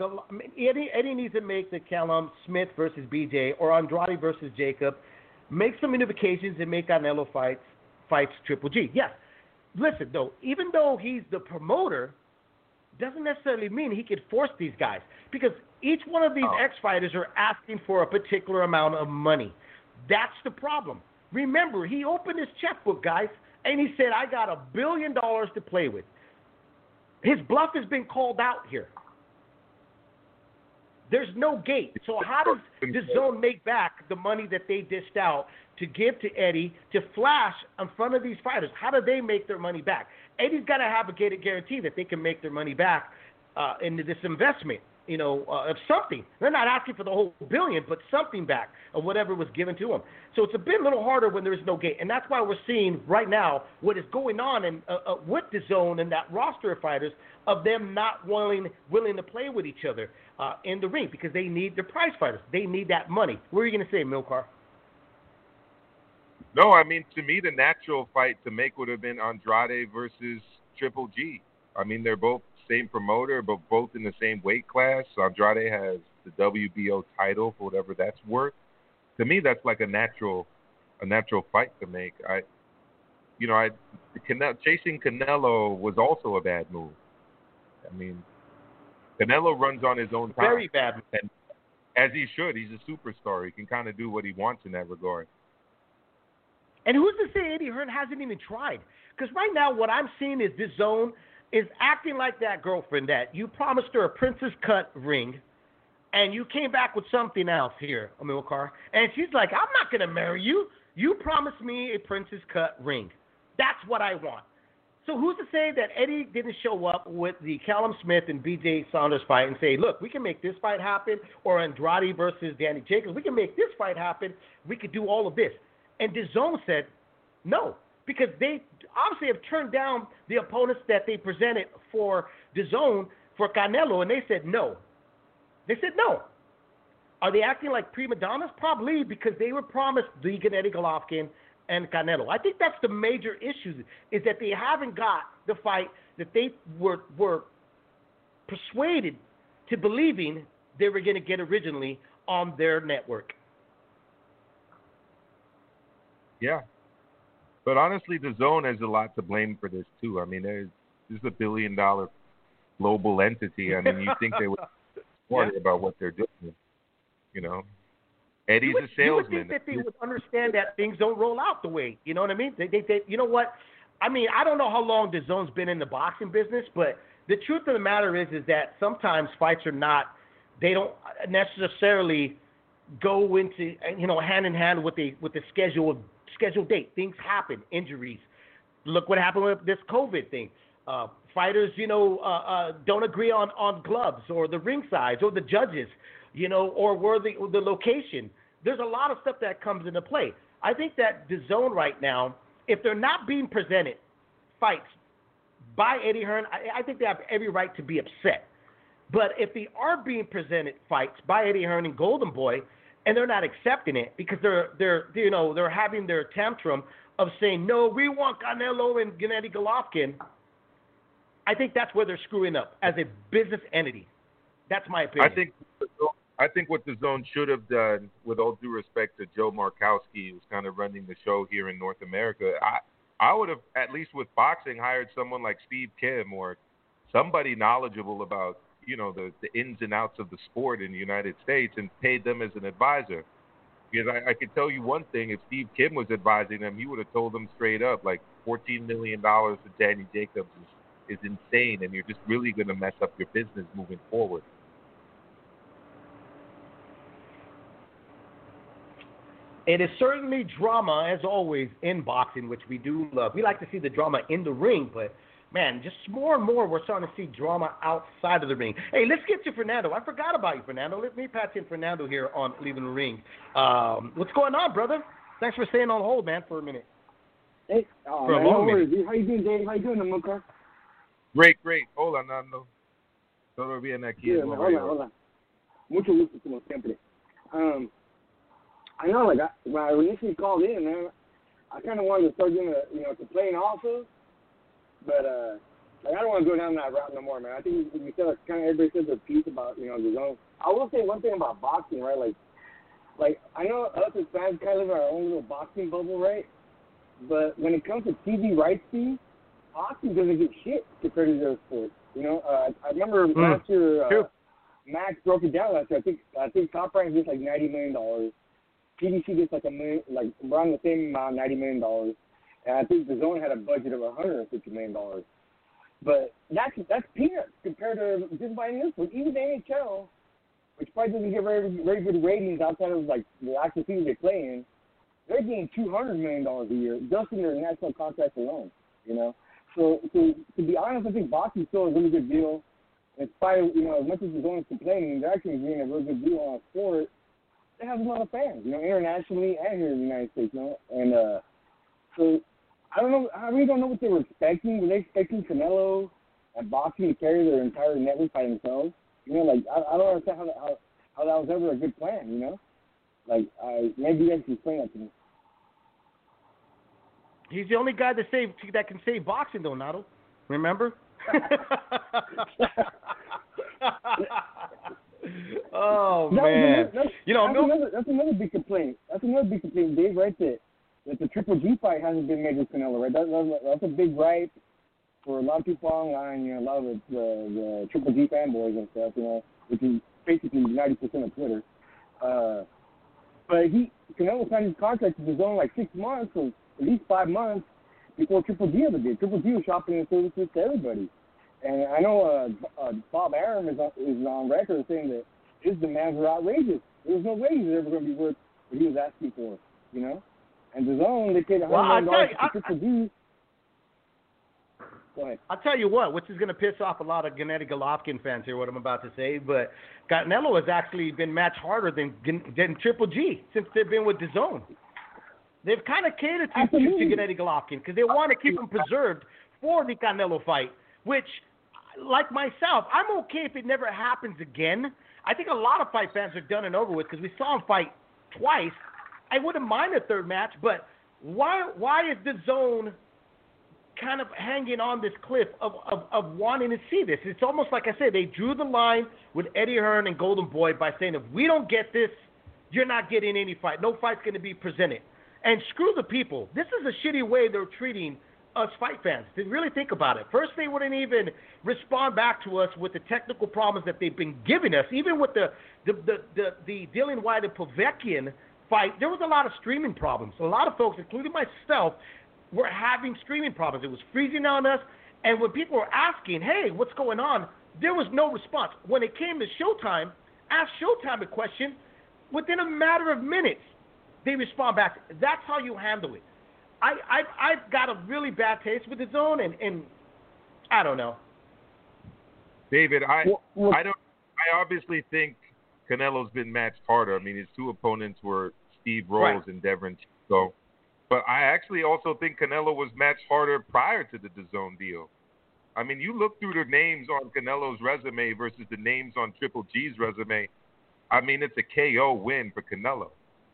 the Callum Smith versus BJ or Andrade versus Jacob. Make some unifications and make Canelo fights Triple G. Yes. Listen, though, even though he's the promoter, doesn't necessarily mean he could force these guys, because each one of these ex-fighters are asking for a particular amount of money. That's the problem. Remember, he opened his checkbook, guys, and he said, I got $1 billion to play with. His bluff has been called out here. There's no gate. So how does DAZN make back the money that they dished out to give to Eddie to flash in front of these fighters? How do they make their money back? Eddie's got to have a gated guarantee that they can make their money back into this investment, of something. They're not asking for the whole $1 billion, but something back of whatever was given to them. So it's a bit little harder when there is no gate. And that's why we're seeing right now what is going on with DAZN and that roster of fighters, of them not willing to play with each other in the ring, because they need their prize fighters. They need that money. What are you going to say, Milcar? No, I mean, to me, the natural fight to make would have been Andrade versus Triple G. I mean, they're both same promoter, but both in the same weight class. So Andrade has the WBO title for whatever that's worth. To me, that's like a natural fight to make. Chasing Canelo was also a bad move. I mean, Canelo runs on his own time. Very bad. As he should. He's a superstar. He can kind of do what he wants in that regard. And who's to say Eddie Hearn hasn't even tried? Because right now what I'm seeing is this zone is acting like that girlfriend that you promised her a princess cut ring, and you came back with something else here, Amilcar. And she's like, I'm not going to marry you. You promised me a princess cut ring. That's what I want. So who's to say that Eddie didn't show up with the Callum Smith and BJ Saunders fight and say, look, we can make this fight happen, or Andrade versus Danny Jacobs, we can make this fight happen. We could do all of this. And DAZN said no, because they obviously have turned down the opponents that they presented for DAZN for Canelo, and they said no. They said no. Are they acting like prima donnas? Probably, because they were promised the Gennady Golovkin and Canelo. I think that's the major issue, is that they haven't got the fight that they were persuaded to believing they were going to get originally on their network. Yeah. But honestly, DAZN has a lot to blame for this, too. I mean, this is a $1 billion global entity. I mean, you think they would worry about what they're doing, you know? Eddie's a salesman. You would think that they would understand that things don't roll out the way, you know what I mean? They you know what? I mean, I don't know how long DAZN's been in the boxing business, but the truth of the matter is that sometimes fights are not, they don't necessarily go into, you know, hand in hand with the scheduled date. Things happen, injuries. Look what happened with this COVID thing. Fighters, you know, don't agree on gloves or the ring size or the judges, you know, or where the location. There's a lot of stuff that comes into play. I think that DAZN right now, if they're not being presented fights by Eddie Hearn, I think they have every right to be upset. But if they are being presented fights by Eddie Hearn and Golden Boy, and they're not accepting it because they're having their tantrum of saying, no, we want Canelo and Gennady Golovkin, I think that's where they're screwing up as a business entity. That's my opinion. I think what DAZN should have done, with all due respect to Joe Markowski, who's kind of running the show here in North America, I would have, at least with boxing, hired someone like Steve Kim or somebody knowledgeable about, you know, the ins and outs of the sport in the United States, and paid them as an advisor. Because I can tell you one thing, if Steve Kim was advising them, he would have told them straight up, like, $14 million for Danny Jacobs is insane, and you're just really going to mess up your business moving forward. It is certainly drama, as always, in boxing, which we do love. We like to see the drama in the ring, but, man, just more and more we're starting to see drama outside of the ring. Hey, let's get to Fernando. I forgot about you, Fernando. Let me patch in Fernando here on Leaving the Ring. What's going on, brother? Thanks for staying on hold, man, for a minute. Hey, for a long minute. How you doing, Dave? How you doing, Amilcar? Great. Hola, Nando. Todo bien aquí. Yeah, hola. Mucho gusto, como siempre. I know, like, when I initially called in, man, I kind of wanted to start doing playing also, but like, I don't want to go down that route no more, man. I think we said, like, kind of everybody said their piece about, you know, the zone. I will say one thing about boxing, right? Like I know us as fans kind of live in our own little boxing bubble, right? But when it comes to TV rights fees, boxing doesn't get shit compared to their sport. You know, I remember last year, Max broke it down last year. I think Top Rank gets like $90 million. PBC gets like $1 million, like around the same amount, $90 million. And I think the Zone had a budget of $150 million. But that's peanuts compared to just buying this one. Even the NHL, which probably doesn't get very good ratings outside of like the actual teams they play in, they're getting $200 million a year just in their national contracts alone. You know, so to be honest, I think boxing is still a really good deal. In spite of, you know, as much as the Zone is complaining, they're actually getting a really good deal on a sport. It has a lot of fans, you know, internationally and here in the United States, you know. And so I don't know. I really don't know what they were expecting. Were they expecting Canelo and boxing to carry their entire network by themselves? You know, like I don't understand how that was ever a good plan. You know, like maybe you guys can explain that to me. He's the only guy that can save boxing, though, Nato. Remember? Oh man! That's another big complaint. That's another big complaint, Dave. Right there, that the Triple G fight hasn't been made with Canelo. Right, that's a big gripe for a lot of people online. You know, a lot of the Triple G fanboys and stuff. You know, which is basically 90% of Twitter. But Canelo signed his contract with DAZN like 6 months, or at least 5 months before Triple G ever did. Triple G was shopping his services to everybody. And I know Bob Arum is on record saying that his demands were outrageous. There was no way he was ever going to be worth what he was asking for, you know? And DAZN, they paid $100 million to Triple G. Go ahead. I'll tell you what, which is going to piss off a lot of Gennady Golovkin fans here, what I'm about to say, but Canelo has actually been matched harder than Triple G since they've been with DAZN. They've kind of catered to Gennady Golovkin because they want to keep him preserved for the Canelo fight, which, like myself, I'm okay if it never happens again. I think a lot of fight fans are done and over with because we saw him fight twice. I wouldn't mind a third match, but why is DAZN kind of hanging on this cliff of wanting to see this? It's almost like I said, they drew the line with Eddie Hearn and Golden Boy by saying, if we don't get this, you're not getting any fight. No fight's going to be presented. And screw the people. This is a shitty way they're treating us fight fans. To really think about it. First, they wouldn't even respond back to us with the technical problems that they've been giving us. Even with the Dillian Whyte and Povetkin fight, there was a lot of streaming problems. A lot of folks, including myself, were having streaming problems. It was freezing on us. And when people were asking, hey, what's going on, there was no response. When it came to Showtime, ask Showtime a question, within a matter of minutes, they respond back. That's how you handle it. I've got a really bad taste with DAZN, and I don't know. David, I obviously think Canelo's been matched harder. I mean, his two opponents were Steve Rolls and Devin Chico. But I actually also think Canelo was matched harder prior to the DAZN deal. I mean, you look through the names on Canelo's resume versus the names on Triple G's resume. I mean, it's a KO win for Canelo.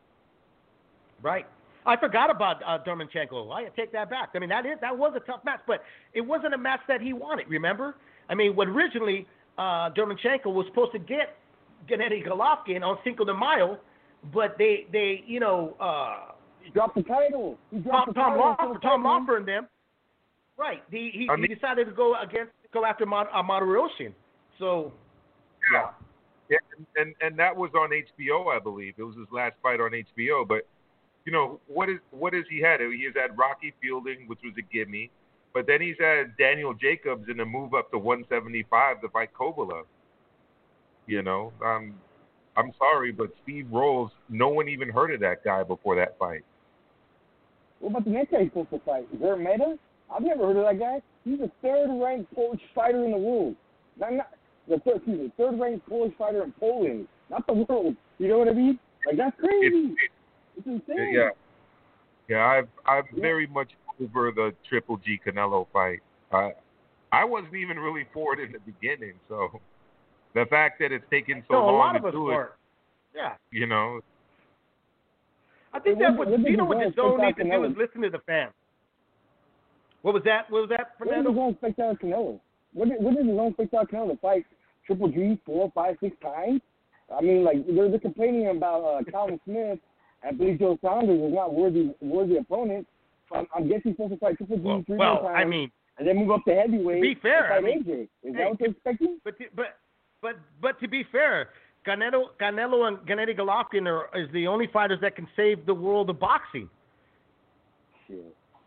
Right. I forgot about Dermanchenko. I take that back. I mean, that was a tough match, but it wasn't a match that he wanted, remember? I mean, when originally Dermanchenko was supposed to get Gennady Golovkin on Cinco de Mayo, but they he dropped the title. Tom Lawford and them. Right. He decided to go after Martirosyan. So. Yeah. And that was on HBO, I believe. It was his last fight on HBO. But, you know, what has he had? He has had Rocky Fielding, which was a gimme. But then he's had Daniel Jacobs in a move up to 175 to fight Kovalev. You know, I'm sorry, but Steve Rolls, no one even heard of that guy before that fight. What about the next guy he's supposed to fight? Is there a meta? I've never heard of that guy. He's a third-ranked Polish fighter in the world. Third-ranked Polish fighter in Poland, not the world. You know what I mean? Like, that's crazy. It's insane. Yeah. I'm very much over the Triple G Canelo fight. I wasn't even really for it in the beginning, so the fact that it's taken so long to do it, yeah, you know. I think that's what the DAZN needs to do is listen to the fans. What was that, Fernando? What did DAZN expect out of Canelo? What did DAZN expect out of Canelo to fight Triple G 4, 5, 6 times? I mean, like, they're complaining about Calvin Smith and Billy Joe Saunders is not worthy opponents. So I'm guessing he's supposed to fight Triple G 3 more times. I mean, and then move up to heavyweight. To be fair, and fight AJ. Is that what they're expecting? But to be fair, Canelo and Gennady Golovkin is the only fighters that can save the world of boxing. Shit.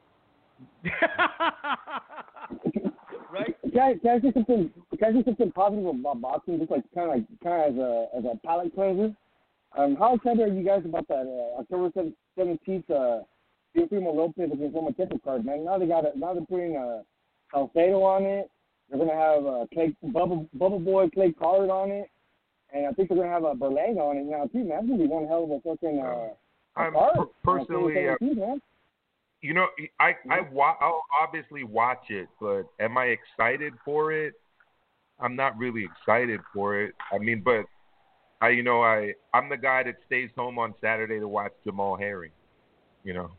Right? Can I say something positive about boxing? Just like kind of as a palate cleanser. How excited are you guys about that October 17th? Teofimo Lopez against Lomachenko card, man. Now they're putting Salcedo on it. They're gonna have Bubba Boy Clay Collard on it, and I think they're gonna have Berlanga on it now too, man. That's gonna be one hell of a fucking card. Personally, you know, I'll obviously watch it, but am I excited for it? I'm not really excited for it. I mean, but I'm the guy that stays home on Saturday to watch Jamal Herring. You know.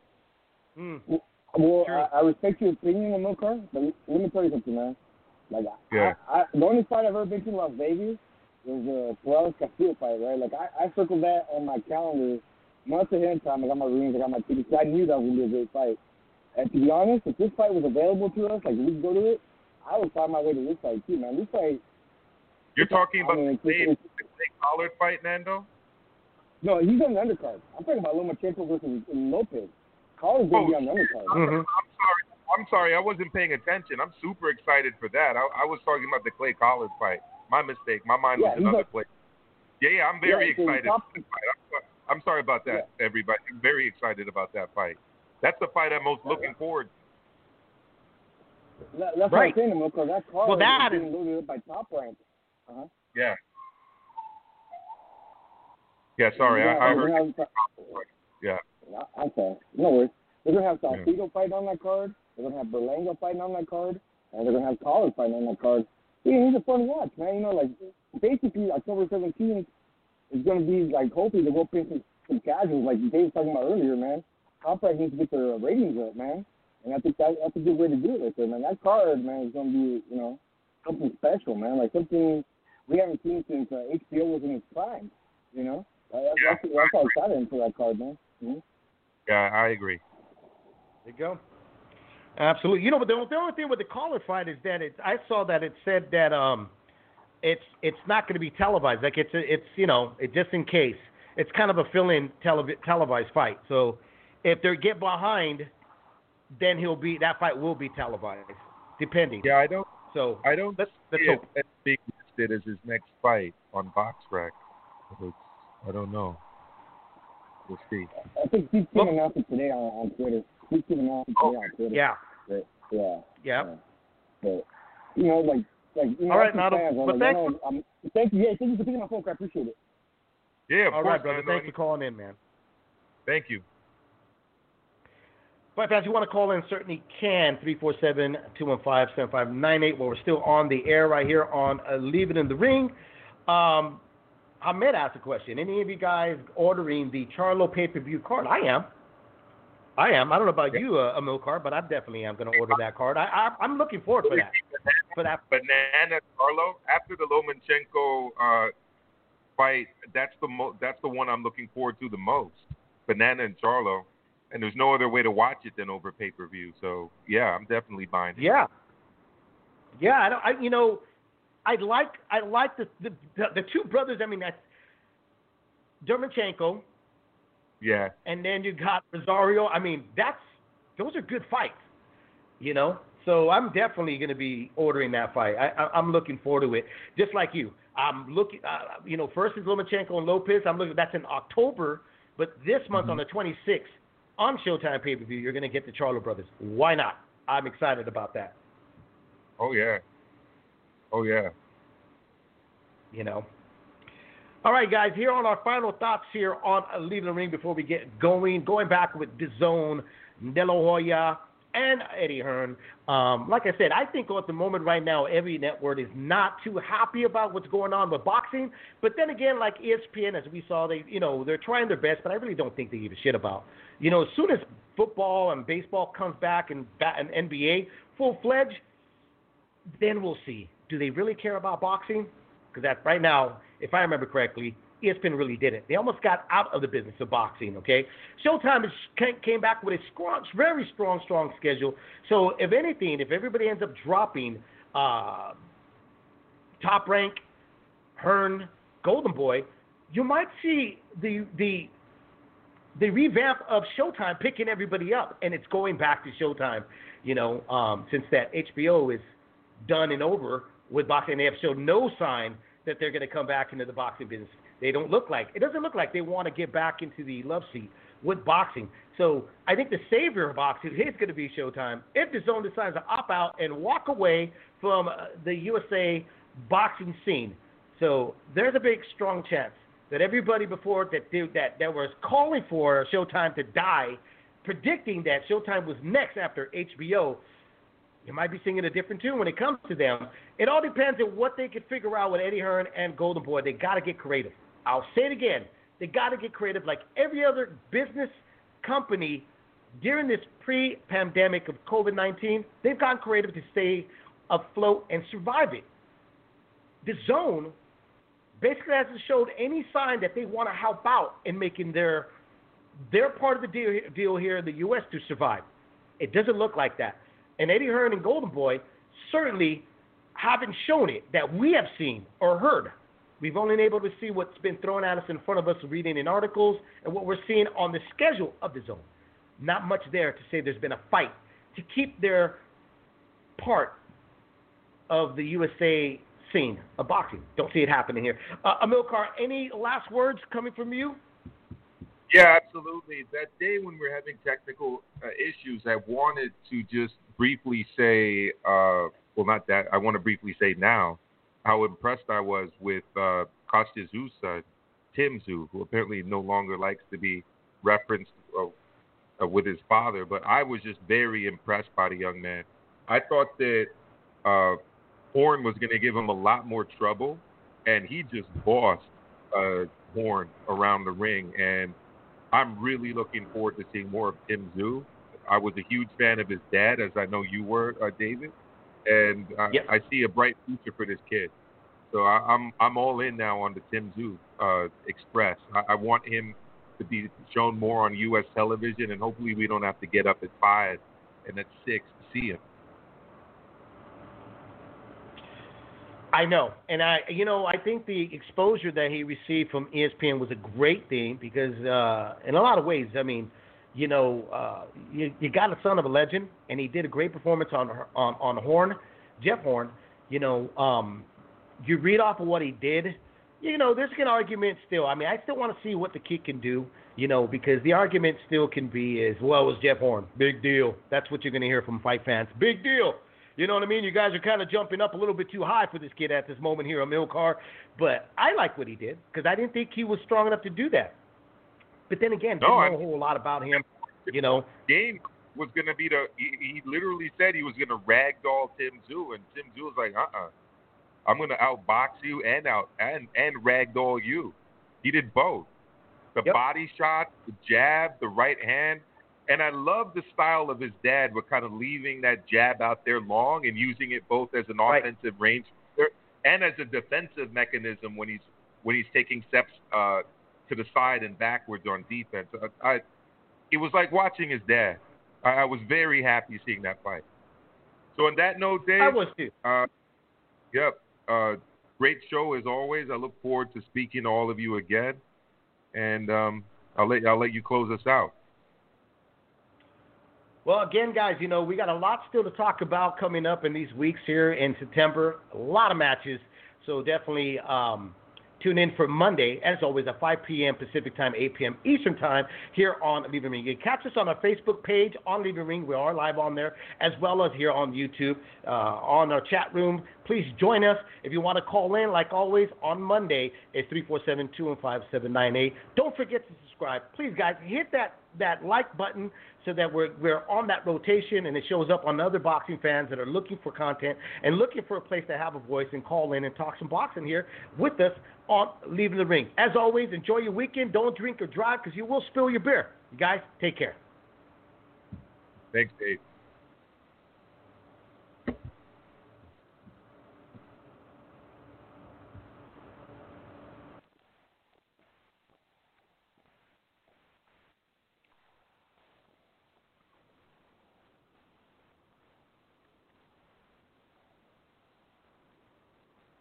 Well, I respect your opinion on Milcar, but let me tell you something, man. Like, the only fight I've ever been to in Las Vegas was the Perales Castillo fight, right? Like, I circled that on my calendar months ahead of time. I got my rings, I got my tickets. I knew that was going to be a great fight. And to be honest, if this fight was available to us, like, we could go to it, I would find my way to this fight, too, man. This fight... You're talking about the Clay Collard fight, Nando? No, he's on the undercard. I'm talking about Lomachenko versus Lopez. Collar's going to be on the undercard. Mm-hmm. I'm sorry. I wasn't paying attention. I'm super excited for that. I was talking about the Clay Collins fight. My mistake. My mind was another place. Yeah, I'm very excited for the fight. I'm sorry about that, everybody. I'm very excited about that fight. That's the fight I'm most looking forward to. That's what I'm saying, because that card is being loaded up by Top Rank. Yeah. Yeah, sorry. I heard. Yeah. Okay. No worries. They're going to have Salcido fight on that card. They're going to have Berlanga fighting on that card. And they're going to have Collins fighting on that card. Yeah, he's a fun watch, man. You know, like, basically, October 17th is going to be, like, hopefully they will pin some casuals, like Dave was talking about earlier, man. Top Rank needs to get their ratings up, man. And I think that's a good way to do it right there, man. That card, man, is going to be, you know, something special, man. Like, something we haven't seen since HBO was in its prime, you know? That's how excited I am for that card, man. Mm-hmm. Yeah, I agree. There you go. Absolutely. You know, but the only thing with the Collar fight is that I saw that it said that it's not going to be televised. Like it's you know, just in case. It's kind of a fill-in televised fight. So if they get behind, then that fight will be televised, depending. Yeah, I don't let's see hope. it being listed as his next fight on BoxRec. I don't know. We'll see. I think Steve King announced it today on Twitter. Steve King announced it today on Twitter. Yeah. Yeah. But, you know, like you know, all right, Nato, but thank you. Yeah, thank you for taking my phone call. I appreciate it. Yeah, of all course, right, brother. Man. Thanks for calling in, man. Thank you. But if you want to call in, certainly can. 347-215-7598. Well, we're still on the air right here on Leave It in the Ring. Ahmed asked a question. Any of you guys ordering the Charlo pay-per-view card? I am. I don't know about you, Amilcar, but I definitely am going to order that card. I'm looking forward for that. Banana Charlo, after the Lomachenko fight, that's the one I'm looking forward to the most. Banana and Charlo, and there's no other way to watch it than over pay-per-view. So yeah, I'm definitely buying it. Yeah. I like the two brothers. I mean, that's Dermachenko. Yeah. And then you got Rosario. I mean, those are good fights, you know. So I'm definitely going to be ordering that fight. I'm looking forward to it, just like you. I'm looking, first is Lomachenko and Lopez. That's in October, but this month on the 26th on Showtime pay-per-view, you're going to get the Charlo brothers. Why not? I'm excited about that. Oh yeah. You know. All right, guys, here on our final thoughts here on Leave the Ring before we get going back with DAZN, De La Hoya, and Eddie Hearn. Like I said, I think at the moment right now, every network is not too happy about what's going on with boxing. But then again, like ESPN, as we saw, they're trying their best, but I really don't think they give a shit about. You know, as soon as football and baseball comes back and NBA full-fledged, then we'll see. Do they really care about boxing? Because that right now, if I remember correctly, ESPN really didn't. They almost got out of the business of boxing, okay? Showtime came back with a very strong schedule. So if anything, if everybody ends up dropping Top Rank, Hearn, Golden Boy, you might see the revamp of Showtime picking everybody up, and it's going back to Showtime, since that HBO is done and over with boxing. They have shown no sign that they're going to come back into the boxing business. It doesn't look like they want to get back into the love seat with boxing. So I think the savior of boxing is going to be Showtime. If DAZN decides to opt out and walk away from the USA boxing scene, so there's a big, strong chance that everybody before that was calling for Showtime to die, predicting that Showtime was next after HBO, you might be singing a different tune when it comes to them. It all depends on what they can figure out with Eddie Hearn and Golden Boy. They got to get creative. I'll say it again. They got to get creative like every other business company during this pre-pandemic of COVID-19. They've gotten creative to stay afloat and survive it. DAZN basically hasn't showed any sign that they want to help out in making their part of the deal here in the U.S. to survive. It doesn't look like that. And Eddie Hearn and Golden Boy certainly haven't shown it that we have seen or heard. We've only been able to see what's been thrown at us in front of us, reading in articles, and what we're seeing on the schedule of the zone. Not much there to say there's been a fight to keep their part of the USA scene of boxing. Don't see it happening here. Amilcar, any last words coming from you? Yeah, absolutely. That day when we're having technical issues, I wanted to just briefly say, well, not that, I want to briefly say now how impressed I was with Kostya Tszyu's son, Tim Tszyu, who apparently no longer likes to be referenced with his father, but I was just very impressed by the young man. I thought that Horn was going to give him a lot more trouble, and he just bossed Horn around the ring, and I'm really looking forward to seeing more of Tim Tszyu. I was a huge fan of his dad, as I know you were, David, and I see a bright future for this kid. So I'm all in now on the Tim Tszyu Express. I want him to be shown more on U.S. television, and hopefully we don't have to get up at 5 and at 6 to see him. I know, and I think the exposure that he received from ESPN was a great thing because, in a lot of ways, I mean, you got a son of a legend, and he did a great performance on Horn, Jeff Horn. You read off of what he did. There's an argument still. I mean, I still want to see what the kid can do. Because the argument still can be as well as Jeff Horn. Big deal. That's what you're going to hear from fight fans. Big deal. You know what I mean? You guys are kind of jumping up a little bit too high for this kid at this moment here, Amilcar. But I like what he did because I didn't think he was strong enough to do that. But then again, didn't know a whole lot about him. Game was going to be he literally said he was going to ragdoll Tim Tszyu, and Tim Tszyu was like, I'm going to outbox you and ragdoll you. He did both. The body shot, the jab, the right hand. And I love the style of his dad with kind of leaving that jab out there long and using it both as an offensive range and as a defensive mechanism when he's taking steps to the side and backwards on defense. It was like watching his dad. I was very happy seeing that fight. So on that note, Dave, I was too. Great show as always. I look forward to speaking to all of you again, and I'll let you close us out. Well, again, guys, we got a lot still to talk about coming up in these weeks here in September. A lot of matches, so definitely tune in for Monday, as always, at 5 p.m. Pacific Time, 8 p.m. Eastern Time here on Leave the Ring. You can catch us on our Facebook page on Leave the Ring. We are live on there, as well as here on YouTube, on our chat room. Please join us. If you want to call in, like always, on Monday, it's 347-215-798. Don't forget to subscribe. Please, guys, hit that like button so that we're on that rotation and it shows up on other boxing fans that are looking for content and looking for a place to have a voice and call in and talk some boxing here with us on Leaving the Ring. As always, enjoy your weekend. Don't drink or drive because you will spill your beer. You guys, take care. Thanks, Dave.